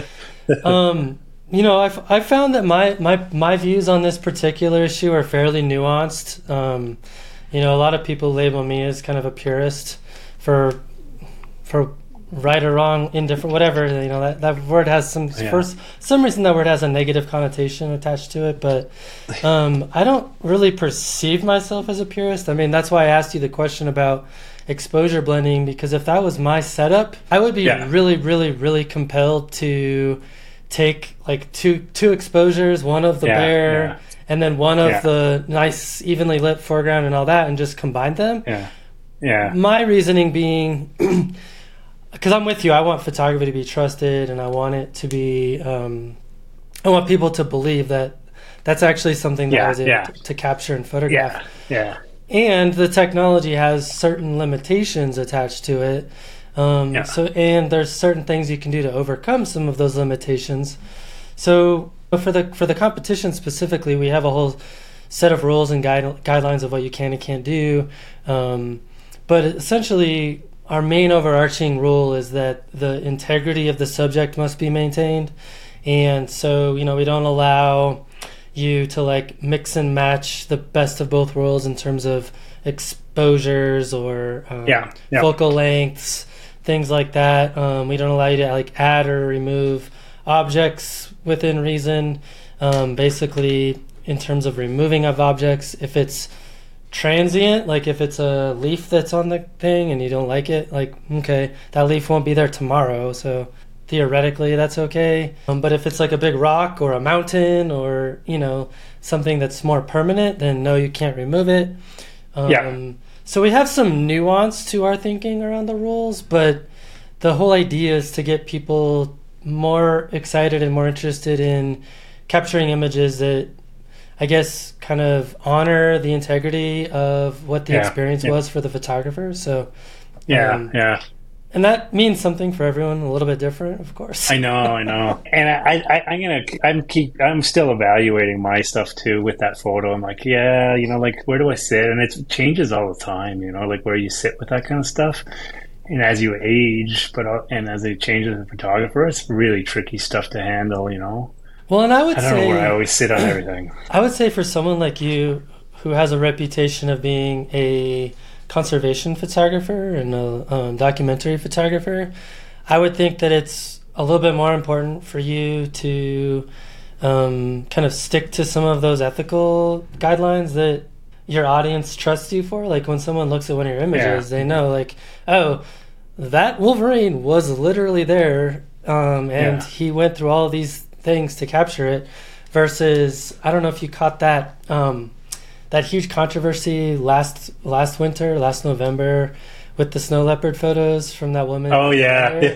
but I've found that my views on this particular issue are fairly nuanced. A lot of people label me as kind of a purist for right or wrong, indifferent, whatever. That word has for some reason that word has a negative connotation attached to it. But I don't really perceive myself as a purist. I mean, that's why I asked you the question about exposure blending, because if that was my setup, I would be really, really, really compelled to take like two exposures, one of the bear and then one of the nice evenly lit foreground and all that, and just combine them. My reasoning being, because I'm with you, I want photography to be trusted, and I want it to be I want people to believe that that's actually something that I was able to capture and photograph. And the technology has certain limitations attached to it. So, and there's certain things you can do to overcome some of those limitations. So for the competition specifically, we have a whole set of rules and guidelines of what you can and can't do. But essentially, our main overarching rule is that the integrity of the subject must be maintained. And so, we don't allow you to like mix and match the best of both worlds in terms of exposures or focal lengths, things like that. We don't allow you to like add or remove objects within reason. Basically, in terms of removing of objects, if it's transient, like if it's a leaf that's on the thing and you don't like it, like, okay, that leaf won't be there tomorrow, so theoretically that's okay. But if it's like a big rock or a mountain or something that's more permanent, then no, you can't remove it. So we have some nuance to our thinking around the rules, but the whole idea is to get people more excited and more interested in capturing images that, I guess, kind of honor the integrity of what the experience was for the photographer. So and that means something for everyone, a little bit different, of course. I know. And I'm still evaluating my stuff too with that photo. I'm like, like where do I sit? And it changes all the time, like where you sit with that kind of stuff. And as you age, and as it changes as a photographer, it's really tricky stuff to handle, Well, and I don't know where I always sit on everything. I would say for someone like you, who has a reputation of being a conservation photographer and a documentary photographer, I would think that it's a little bit more important for you to kind of stick to some of those ethical guidelines that your audience trusts you for. Like when someone looks at one of your images, they know like, oh, that Wolverine was literally there, and he went through all these things to capture it, versus, I don't know if you caught that that huge controversy last November with the snow leopard photos from that woman. Oh yeah.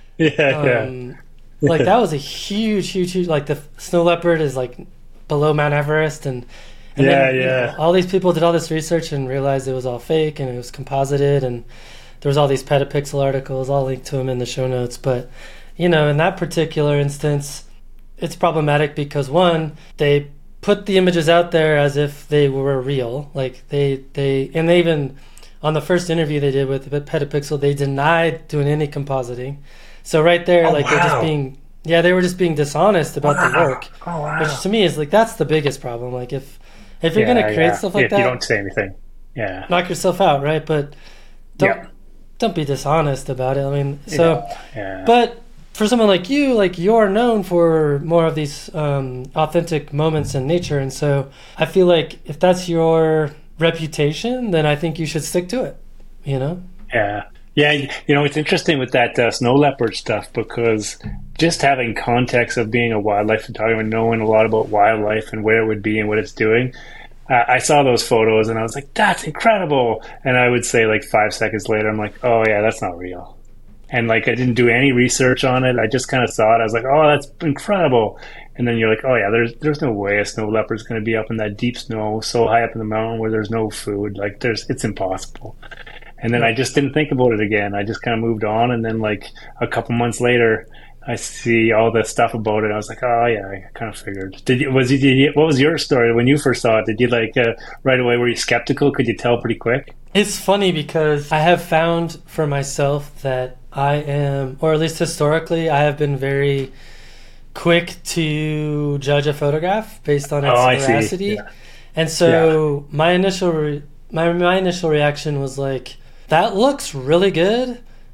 Like that was a huge, like the snow leopard is like below Mount Everest, and then, all these people did all this research and realized it was all fake and it was composited, and there was all these petapixel articles. I'll link to them in the show notes. But in that particular instance, it's problematic because one, they put the images out there as if they were real. Like they even on the first interview they did with Petapixel, they denied doing any compositing. So right there, they were just being dishonest about the work. Which to me is like, that's the biggest problem. Like if you're going to create stuff like that, you don't say anything. Knock yourself out, right? But don't be dishonest about it. I mean, but for someone like you, like you're known for more of these authentic moments in nature. And so I feel like if that's your reputation, then I think you should stick to it, Yeah. It's interesting with that snow leopard stuff, because just having context of being a wildlife photographer, knowing a lot about wildlife and where it would be and what it's doing, I saw those photos and I was like, that's incredible. And I would say like 5 seconds later, I'm like, oh yeah, that's not real. And like, I didn't do any research on it. I just kind of saw it. I was like, oh, that's incredible. And then you're like, oh yeah, there's no way a snow leopard's going to be up in that deep snow, so high up in the mountain where there's no food. Like it's impossible. And then I just didn't think about it again. I just kind of moved on. And then like a couple months later, I see all the stuff about it. I was like, oh yeah, I kind of figured. What was your story when you first saw it? Did you like right away, were you skeptical? Could you tell pretty quick? It's funny because I have found for myself that I am, or at least historically, I have been very quick to judge a photograph based on its veracity. Yeah. And so my initial reaction was like, that looks really good,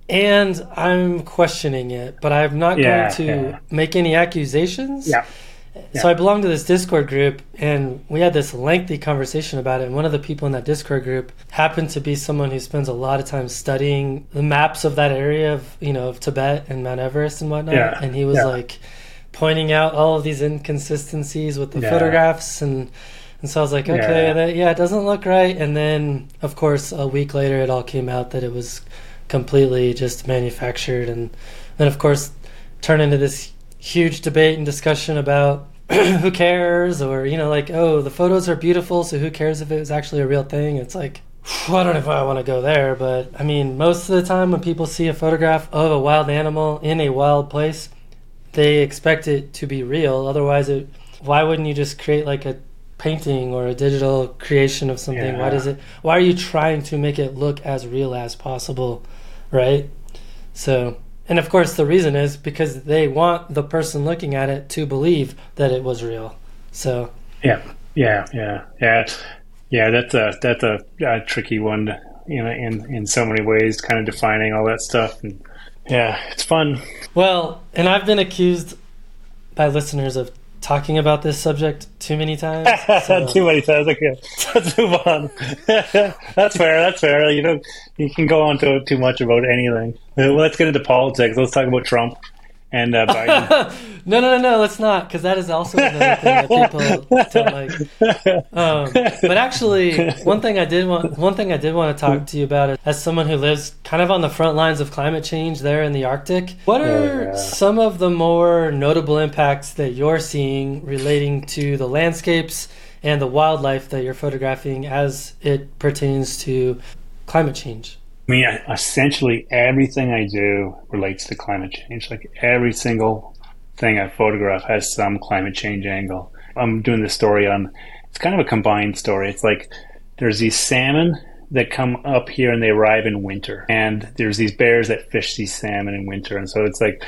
And I'm questioning it, but I'm not going to make any accusations. Yeah. So I belong to this Discord group, and we had this lengthy conversation about it. And one of the people in that Discord group happened to be someone who spends a lot of time studying the maps of that area of, of Tibet and Mount Everest and whatnot. Yeah. And he was like pointing out all of these inconsistencies with the photographs. And so I was like, okay, it doesn't look right. And then, of course, a week later, it all came out that it was completely just manufactured. And then, of course, turned into this huge debate and discussion about who cares, or the photos are beautiful, so who cares if it was actually a real thing. It's like, I don't know if I want to go there, but I mean, most of the time when people see a photograph of a wild animal in a wild place, they expect it to be real. Otherwise, why wouldn't you just create like a painting or a digital creation of something? Why are you trying to make it look as real as possible, right? So, and of course, the reason is because they want the person looking at it to believe that it was real. So yeah. That's a tricky one, in so many ways, kind of defining all that stuff. And it's fun. Well, and I've been accused by listeners of talking about this subject too many times. Too many times. Okay, let's move on. That's fair. You can go on to too much about anything. Well, let's get into politics. Let's talk about Trump and Biden. No, let's not, because that is also another thing that people don't like. But actually, one thing I did want to talk to you about is, as someone who lives kind of on the front lines of climate change there in the Arctic, what are some of the more notable impacts that you're seeing relating to the landscapes and the wildlife that you're photographing as it pertains to climate change? I mean, essentially everything I do relates to climate change. Like every single thing I photograph has some climate change angle. I'm doing this story it's kind of a combined story. It's like there's these salmon that come up here and they arrive in winter, and there's these bears that fish these salmon in winter. And so it's like,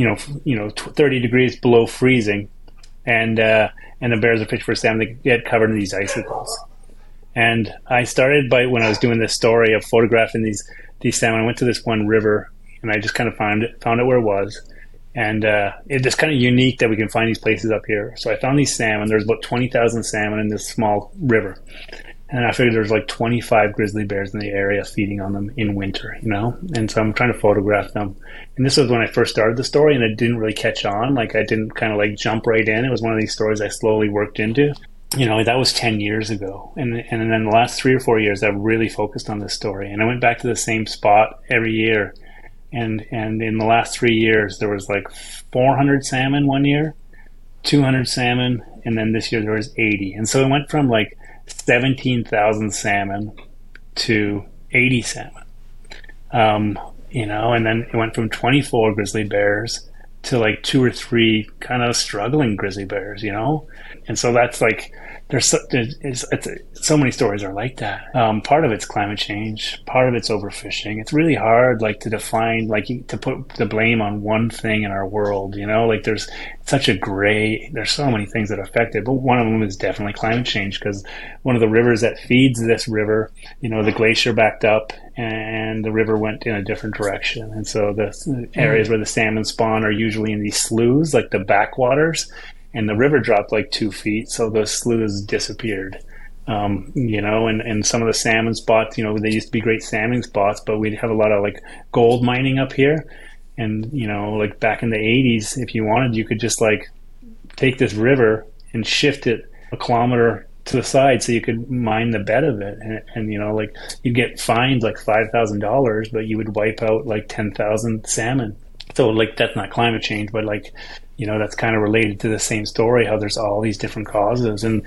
30 degrees below freezing, and the bears are fishing for salmon. They get covered in these icicles. And I started when I was doing this story of photographing these salmon. I went to this one river, and I just kind of found it where it was. And it's kind of unique that we can find these places up here. So I found these salmon. There's about 20,000 salmon in this small river. And I figured there's like 25 grizzly bears in the area feeding on them in winter, And so I'm trying to photograph them. And this was when I first started the story, and it didn't really catch on. Like I didn't kind of like jump right in. It was one of these stories I slowly worked into. That was 10 years ago. And then the last 3 or 4 years, I've really focused on this story. And I went back to the same spot every year. And in the last 3 years, there was like 400 salmon one year, 200 salmon, and then this year there was 80. And so it went from like 17,000 salmon to 80 salmon. And then it went from 24 grizzly bears to like 2 or 3 kind of struggling grizzly bears, And so that's like, there's so many stories are like that. Part of it's climate change. Part of it's overfishing. It's really hard, like, to define, like, to put the blame on one thing in our world, Like, there's so many things that affect it. But one of them is definitely climate change, because one of the rivers that feeds this river, the glacier backed up and the river went in a different direction. And so the areas where the salmon spawn are usually in these sloughs, like the backwaters. And the river dropped like 2 feet, so those sloughs disappeared. And some of the salmon spots, they used to be great salmon spots, but we'd have a lot of like gold mining up here. And, like back in the 80s, if you wanted, you could just like take this river and shift it a kilometer to the side so you could mine the bed of it. And like you'd get fined like $5,000, but you would wipe out like 10,000 salmon. So like that's not climate change, but like, that's kind of related to the same story, how there's all these different causes. And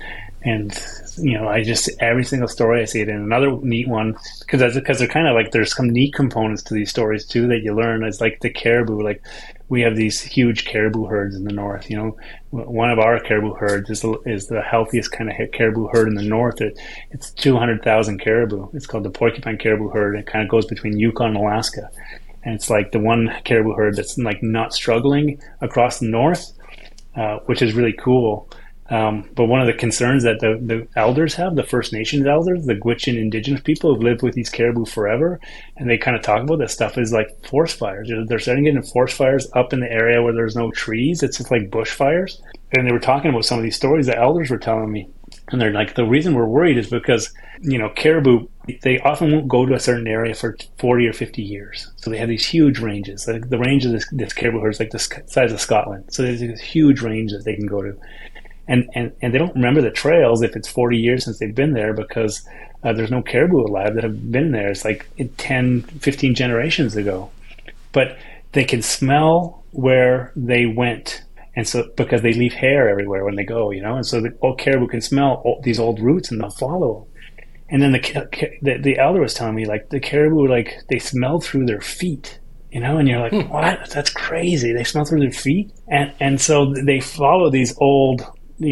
I just, every single story I see it in. Another neat one, because they're kind of like, there's some neat components to these stories too that you learn, is like the caribou. Like we have these huge caribou herds in the north. One of our caribou herds is the healthiest kind of caribou herd in the north. It's 200,000 caribou. It's called the porcupine caribou herd. It kind of goes between Yukon and Alaska. And it's like the one caribou herd that's like not struggling across the north, which is really cool. But one of the concerns that the elders have, the First Nations elders, the Gwich'in indigenous people who've lived with these caribou forever, and they kind of talk about this stuff, is like forest fires. They're starting getting forest fires up in the area where there's no trees. It's just like bushfires. And they were talking about some of these stories that elders were telling me. And they're like, the reason we're worried is because, caribou, they often won't go to a certain area for 40 or 50 years. So they have these huge ranges. Like the range of this caribou herd is like the size of Scotland. So there's this huge range that they can go to. And they don't remember the trails if it's 40 years since they've been there, because there's no caribou alive that have been there. It's like 10, 15 generations ago. But they can smell where they went. And so, because they leave hair everywhere when they go, and so the old caribou can smell these old roots and they'll follow. And then the elder was telling me, like, the caribou, like, they smell through their feet, and you're like, what? That's crazy. They smell through their feet. And so they follow these old,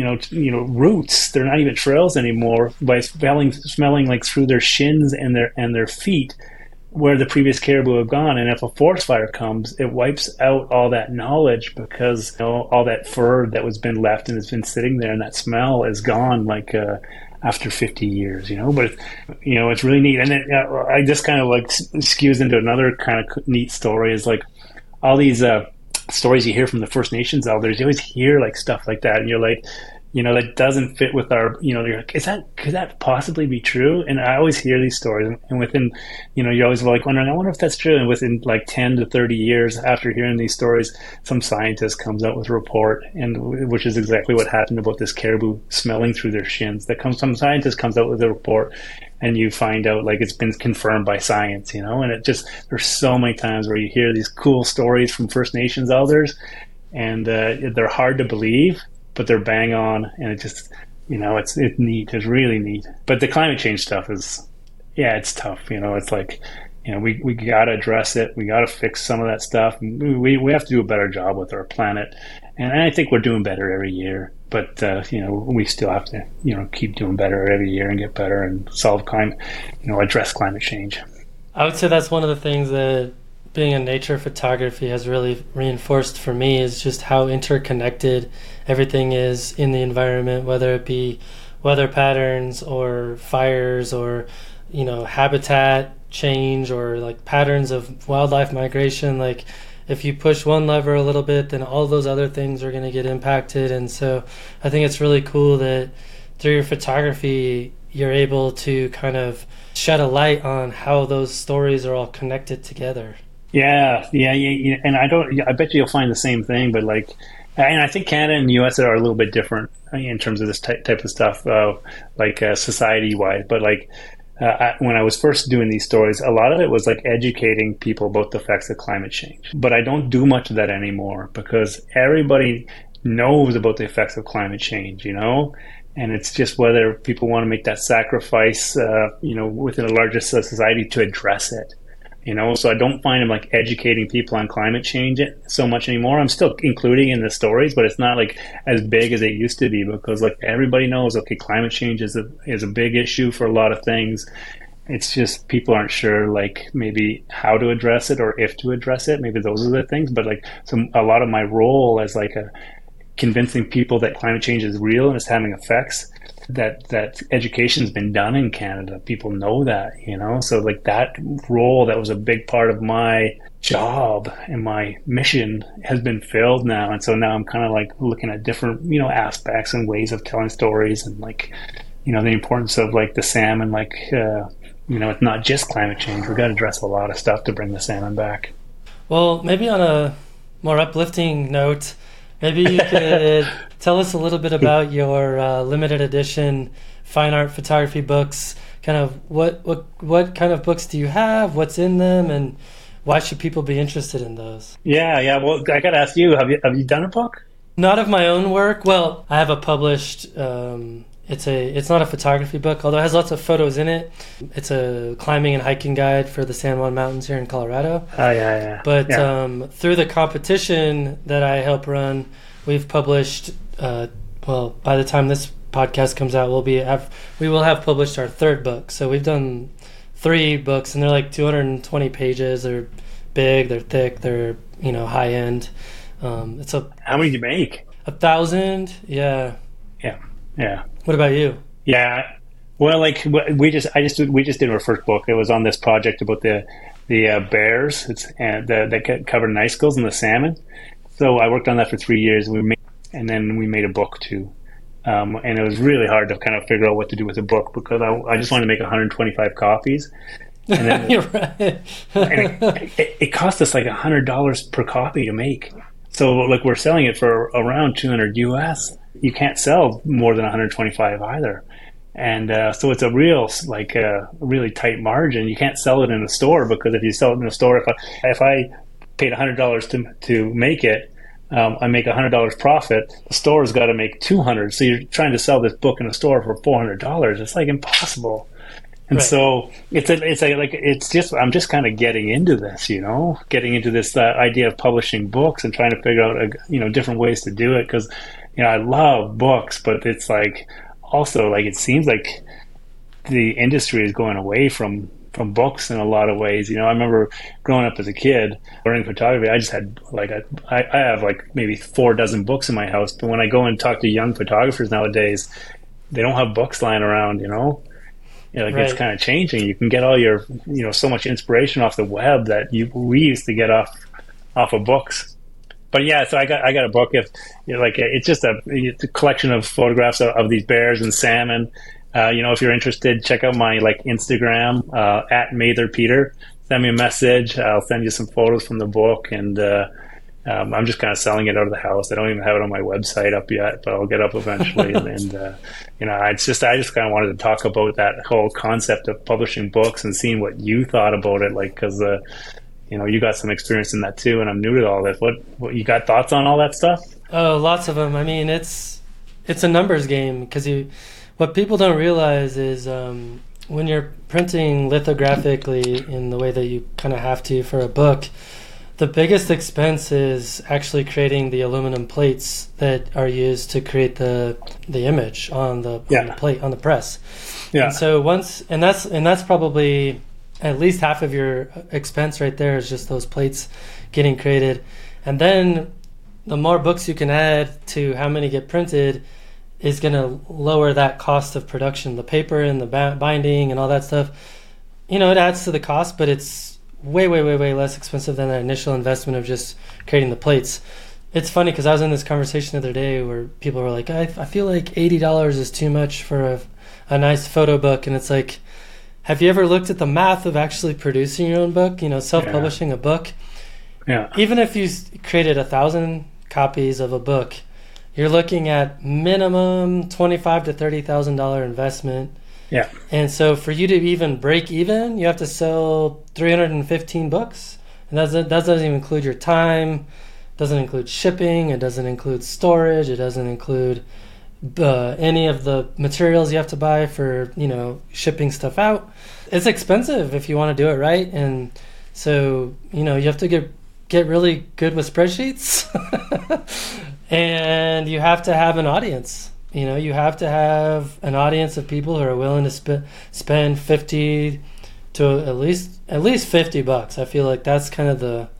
roots. They're not even trails anymore, by smelling like through their shins and their feet, where the previous caribou have gone. And if a forest fire comes, it wipes out all that knowledge, because all that fur that was been left and has been sitting there, and that smell is gone, like after 50 years, but it's really neat. And then I just kind of like skews into another kind of neat story, is like all these stories you hear from the First Nations elders. You always hear like stuff like that, and you're like, that doesn't fit with our, you're like, could that possibly be true? And I always hear these stories, and within, you're always like wondering, I wonder if that's true. And within like 10 to 30 years after hearing these stories, some scientist comes out with a report, and which is exactly what happened about this caribou smelling through their shins. Some scientist comes out with a report, and you find out like it's been confirmed by science, and it just, there's so many times where you hear these cool stories from First Nations elders, and they're hard to believe, but they're bang on, and it just, it's neat. It's really neat. But the climate change stuff is, it's tough. It's like, we got to address it. We got to fix some of that stuff. We have to do a better job with our planet, and I think we're doing better every year. But we still have to keep doing better every year and get better and solve address climate change. I would say that's one of the things that being in nature photography has really reinforced for me, is just how interconnected everything is in the environment, whether it be weather patterns or fires or habitat change or like patterns of wildlife migration. Like if you push one lever a little bit, then all those other things are going to get impacted. And so I think it's really cool that through your photography you're able to kind of shed a light on how those stories are all connected together. Yeah. And I bet you'll find the same thing, but like, and I think Canada and the U.S. are a little bit different in terms of this type of stuff, society-wise. But like, when I was first doing these stories, a lot of it was like educating people about the effects of climate change. But I don't do much of that anymore, because everybody knows about the effects of climate change, and it's just whether people want to make that sacrifice, within a larger society to address it. So I don't find I'm like educating people on climate change so much anymore. I'm still including in the stories, but it's not like as big as it used to be, because like everybody knows, okay, climate change is a big issue for a lot of things. It's just people aren't sure like maybe how to address it or if to address it. Maybe those are the things. But like a lot of my role as like convincing people that climate change is real and it's having effects, that education's been done in Canada. People know that, so like that role that was a big part of my job and my mission has been filled now. And so now I'm kind of like looking at different, aspects and ways of telling stories, and like, the importance of like the salmon, like, it's not just climate change. We've got to address a lot of stuff to bring the salmon back. Well, maybe on a more uplifting note, maybe you could tell us a little bit about your limited edition fine art photography books. Kind of what kind of books do you have? What's in them, and why should people be interested in those? Yeah. Well, I got to ask you, have you done a book? Not of my own work. Well, I have a published. It's not a photography book, although it has lots of photos in it. It's a climbing and hiking guide for the San Juan Mountains here in Colorado. Oh, yeah. But through the competition that I help run, we've published, by the time this podcast comes out, we will have published our third book. So we've done 3 books, and they're like 220 pages. They're big, they're thick, they're, high end. How many did you make? 1,000, yeah. Yeah. Yeah. What about you? Yeah. Well, like we just did our first book. It was on this project about the bears. It's and that covered icicles and the salmon. So I worked on that for 3 years. And then we made a book too. And it was really hard to kind of figure out what to do with the book because I just wanted to make 125 copies. And then You're right. and it cost us like $100 per copy to make. So like we're selling it for around 200 US. You can't sell more than 125 either. And so it's a real, like a really tight margin. You can't sell it in a store because if you sell it in a store, if I paid $100 to make it, I make $100 profit. The store's got to make $200. So you're trying to sell this book in a store for $400. It's like impossible. And Right. so I'm just kind of getting into this, getting into this idea of publishing books and trying to figure out, different ways to do it because, I love books, but it's like also like it seems like the industry is going away from books in a lot of ways. I remember growing up as a kid learning photography. I just had I have like maybe 4 dozen books in my house, but when I go and talk to young photographers nowadays, they don't have books lying around. Right. It's kind of changing. You can get all your so much inspiration off the web that we used to get off of books. But yeah, so I got a book. It's just it's a collection of photographs of these bears and salmon. If you're interested, check out my Instagram at MatherPeter. Send me a message. I'll send you some photos from the book, and I'm just kind of selling it out of the house. I don't even have it on my website up yet, but I'll get up eventually. I just kind of wanted to talk about that whole concept of publishing books and seeing what you thought about it, because you got some experience in that too, and I'm new to all this. What you got thoughts on all that stuff? Oh, lots of them. I mean, it's a numbers game because what people don't realize is when you're printing lithographically in the way that you kind of have to for a book, the biggest expense is actually creating the aluminum plates that are used to create the image on the plate on the press. Yeah. And so that's probably at least half of your expense right there is just those plates getting created. And then the more books you can add to how many get printed is going to lower that cost of production. The paper and the binding and all that stuff, it adds to the cost, but it's way, way, way, way less expensive than that initial investment of just creating the plates. It's funny because I was in this conversation the other day where people were like, I feel like $80 is too much for a nice photo book. And it's like, have you ever looked at the math of actually producing your own book, self-publishing a book? Yeah. Even if you created 1,000 copies of a book, you're looking at minimum $25,000 to $30,000 investment. Yeah. And so for you to even break even, you have to sell 315 books. And that doesn't even include your time, doesn't include shipping, it doesn't include storage, it doesn't include any of the materials you have to buy for shipping stuff out. It's expensive if you want to do it right, and so you have to get really good with spreadsheets, and you have to have an audience. You have to have an audience of people who are willing to spend 50 to at least $50. I feel like that's kind of the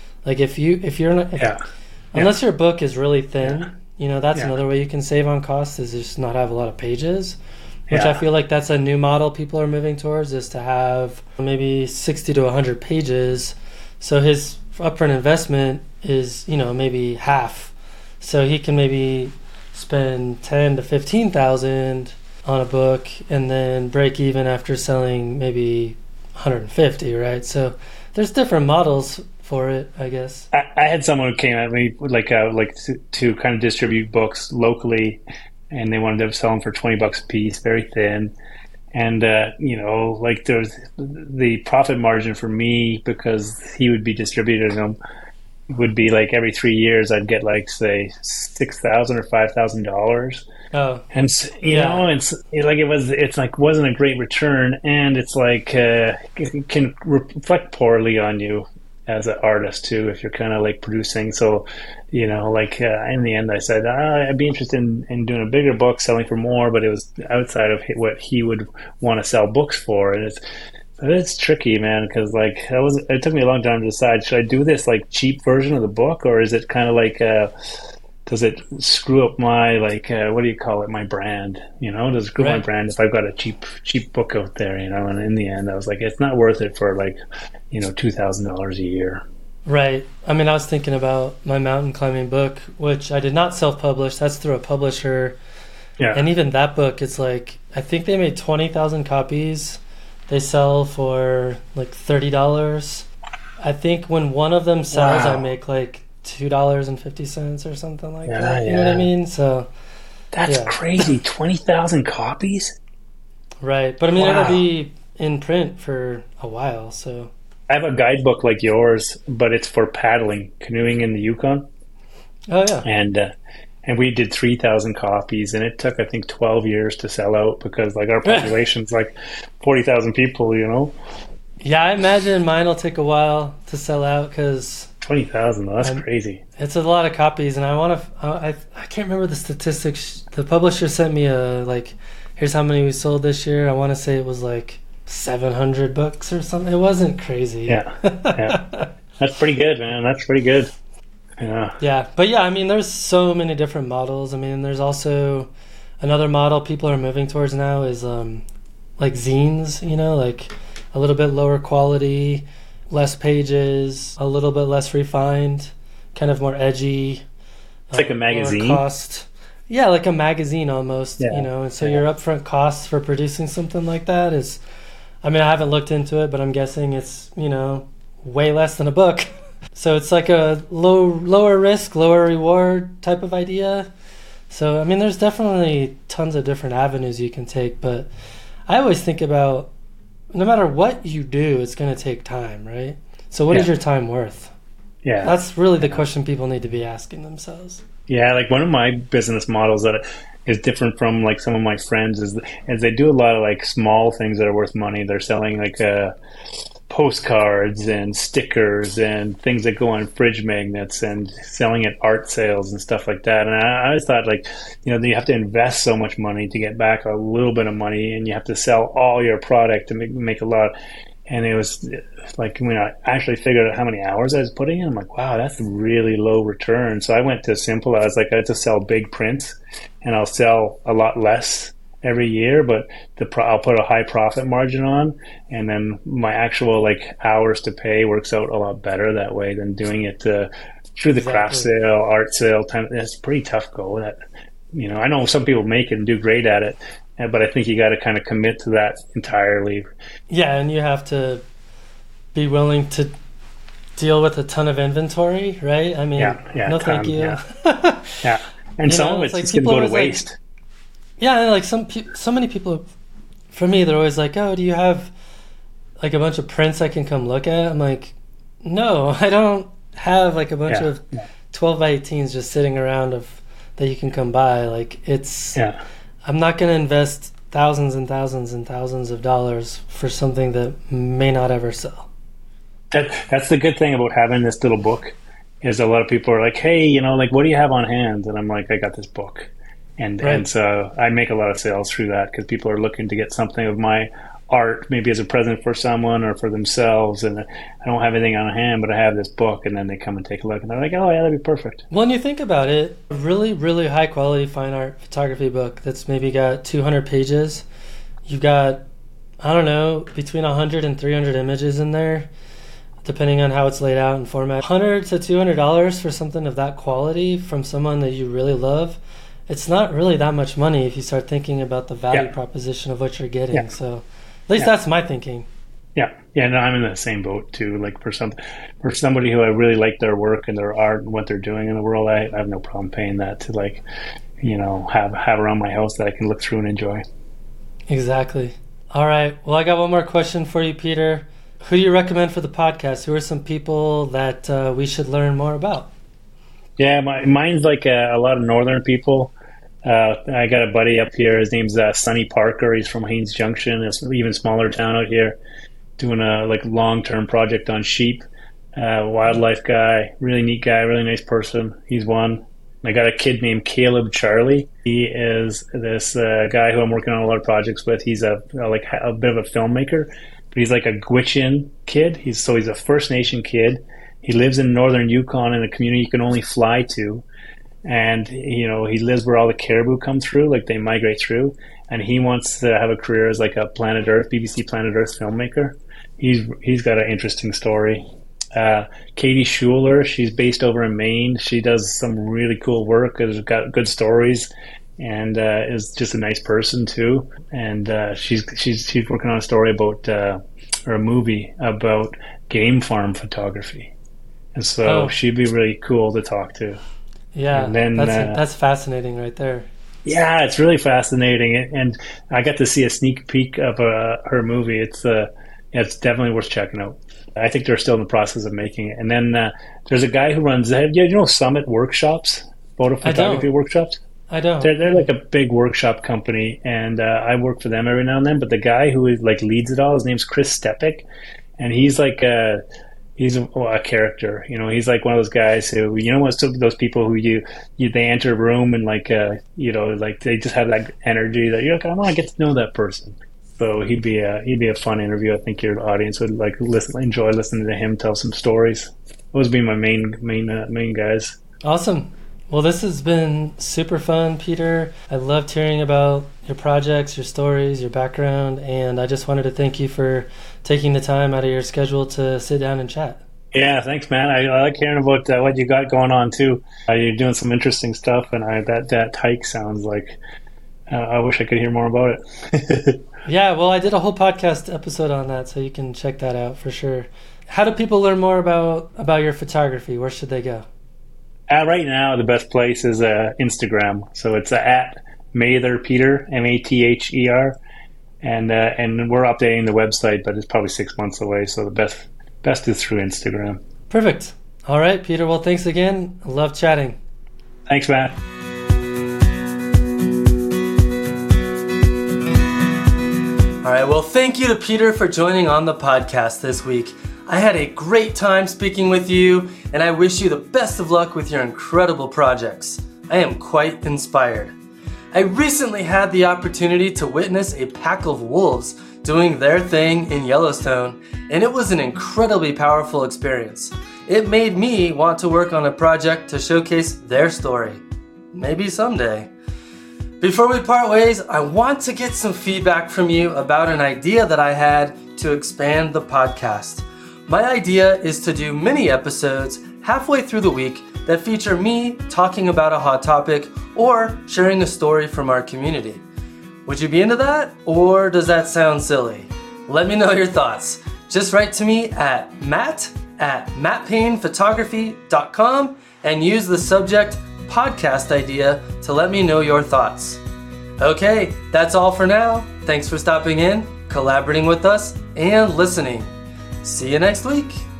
unless your book is really thin. That's another way you can save on costs is just not have a lot of pages, which I feel like that's a new model people are moving towards, is to have maybe 60 to 100 pages. So his upfront investment is, maybe half. So he can maybe spend 10 to 15,000 on a book and then break even after selling maybe 150, right? So there's different models for it, I guess. I had someone who came at me to kind of distribute books locally, and they wanted to sell them for $20 a piece, very thin. And there's the profit margin for me, because he would be distributing them, would be like every 3 years I'd get say $6,000 or $5,000. Oh, and it wasn't a great return, and it's it can reflect poorly on you as an artist too, if you're kind of producing. So, in the end I said, I'd be interested in doing a bigger book, selling for more, but it was outside of what he would want to sell books for. And it's tricky, man, because it took me a long time to decide, should I do this cheap version of the book, or is it kind of does it screw up my like what do you call it, my brand? Does it screw my brand if I've got a cheap book out there? And in the end, I was like, it's not worth it for like $2,000 a year. Right. I mean, I was thinking about my mountain climbing book, which I did not self-publish. That's through a publisher. Yeah. And even that book, it's like, I think they made 20,000 copies. They sell for like $30. I think when one of them sells, I make like $2.50 or something like that. You know what I mean? So that's crazy. 20,000 copies? Right. But I mean, it'll be in print for a while, so... I have a guidebook like yours, but it's for paddling, canoeing in the Yukon. Oh, yeah. And we did 3,000 copies, and it took, I think, 12 years to sell out because, like, our population's like 40,000 people, Yeah, I imagine mine will take a while to sell out because... 20,000, that's crazy. It's a lot of copies, and I can't remember the statistics. The publisher sent me here's how many we sold this year. I want to say it was like 700 books or something. It wasn't crazy. Yeah. That's pretty good, man. That's pretty good. Yeah. But yeah, I mean, there's so many different models. I mean, there's also another model people are moving towards now is like zines, like a little bit lower quality, less pages, a little bit less refined, kind of more edgy. It's like a magazine? Cost. Yeah, like a magazine almost, and so your upfront costs for producing something like that is, I mean, I haven't looked into it, but I'm guessing it's, way less than a book. So it's like a lower risk, lower reward type of idea. So, I mean, there's definitely tons of different avenues you can take, but I always think about no matter what you do, it's going to take time, right? So what is your time worth? Yeah. That's really the question people need to be asking themselves. Yeah, like one of my business models that is different from like some of my friends is they do a lot of like small things that are worth money. They're selling like postcards and stickers and things that go on fridge magnets and selling at art sales and stuff like that. And I always thought like, you have to invest so much money to get back a little bit of money, and you have to sell all your product to make a lot. And it was like when I actually figured out how many hours I was putting in, I'm like, wow, that's really low return. So I went to simple. I was like, I have to sell big prints, and I'll sell a lot less every year, but I'll put a high profit margin on, and then my actual like hours to pay works out a lot better that way than doing it through the craft sale, art sale time. It's a pretty tough goal. That I know some people make it and do great at it, but I think you got to kind of commit to that entirely. Yeah, and you have to be willing to deal with a ton of inventory, right? I mean, thank you. Yeah, and some of it's just going to go to waste. Yeah, and like so many people, for me, they're always like, "Oh, do you have like a bunch of prints I can come look at?" I'm like, "No, I don't have like a bunch of 12 by 18s just sitting around that you can come buy. Like I'm not going to invest thousands and thousands and thousands of dollars for something that may not ever sell." That's the good thing about having this little book is a lot of people are like, "Hey, like what do you have on hand?" And I'm like, "I got this book." And so I make a lot of sales through that because people are looking to get something of my art, maybe as a present for someone or for themselves. And I don't have anything on hand, but I have this book, and then they come and take a look, and they're like, "Oh yeah, that'd be perfect." When you think about it, a really, really high quality fine art photography book that's maybe got 200 pages. You've got, I don't know, between 100 and 300 images in there, depending on how it's laid out and format. $100 to $200 for something of that quality from someone that you really love. It's not really that much money if you start thinking about the value proposition of what you're getting. Yeah. So at least that's my thinking. Yeah. Yeah, no, I'm in the same boat too. Like for somebody who I really like their work and their art and what they're doing in the world, I have no problem paying that to like, have around my house that I can look through and enjoy. Exactly. All right. Well, I got one more question for you, Peter. Who do you recommend for the podcast? Who are some people that we should learn more about? Yeah, mine's like a lot of northern people. I got a buddy up here. His name's Sonny Parker. He's from Haines Junction. It's an even smaller town out here, doing a like long-term project on sheep. Wildlife guy, really neat guy, really nice person. He's one. I got a kid named Caleb Charlie. He is this guy who I'm working on a lot of projects with. He's a bit of a filmmaker, but he's like a Gwich'in kid. He's a First Nation kid. He lives in northern Yukon in a community you can only fly to. and he lives where all the caribou come through, like they migrate through, and he wants to have a career as like a Planet Earth, BBC Planet Earth filmmaker. He's got an interesting story. Katie Schuler, she's based over in Maine. She does some really cool work. Has got good stories, and is just a nice person too. And she's working on a story about or a movie about game farm photography, and so she'd be really cool to talk to. Yeah, and then, that's fascinating right there. Yeah, it's really fascinating, and I got to see a sneak peek of her movie. It's definitely worth checking out. I think they're still in the process of making it. And then there's a guy who runs, Summit Workshops, photo photography workshops? I don't. They're like a big workshop company, and I work for them every now and then. But the guy who leads it all, his name's Chris Stepik, and he's like he's a character. He's like one of those guys who, those people who they enter a room and they just have that energy that you're like, I want to get to know that person. So he'd be a fun interview. I think your audience would enjoy listening to him tell some stories. Those would be my main guys. Awesome. Well, this has been super fun, Peter. I loved hearing about your projects, your stories, your background, and I just wanted to thank you for taking the time out of your schedule to sit down and chat. Yeah, thanks, man. I like hearing about what you got going on too. You're doing some interesting stuff, and that hike sounds like. I wish I could hear more about it. Yeah, well, I did a whole podcast episode on that, so you can check that out for sure. How do people learn more about your photography? Where should they go? Right now, the best place is Instagram. So it's at Mather Peter, Mather, and we're updating the website, but it's probably 6 months away. So the best is through Instagram. Perfect. All right, Peter. Well, thanks again. I love chatting. Thanks, Matt. All right, well, thank you to Peter for joining on the podcast this week. I had a great time speaking with you, and I wish you the best of luck with your incredible projects. I am quite inspired. I recently had the opportunity to witness a pack of wolves doing their thing in Yellowstone, and it was an incredibly powerful experience. It made me want to work on a project to showcase their story. Maybe someday. Before we part ways, I want to get some feedback from you about an idea that I had to expand the podcast. My idea is to do mini episodes halfway through the week that feature me talking about a hot topic or sharing a story from our community. Would you be into that, or does that sound silly? Let me know your thoughts. Just write to me at matt@mattpaynephotography.com and use the subject podcast idea to let me know your thoughts. Okay, that's all for now. Thanks for stopping in, collaborating with us, and listening. See you next week.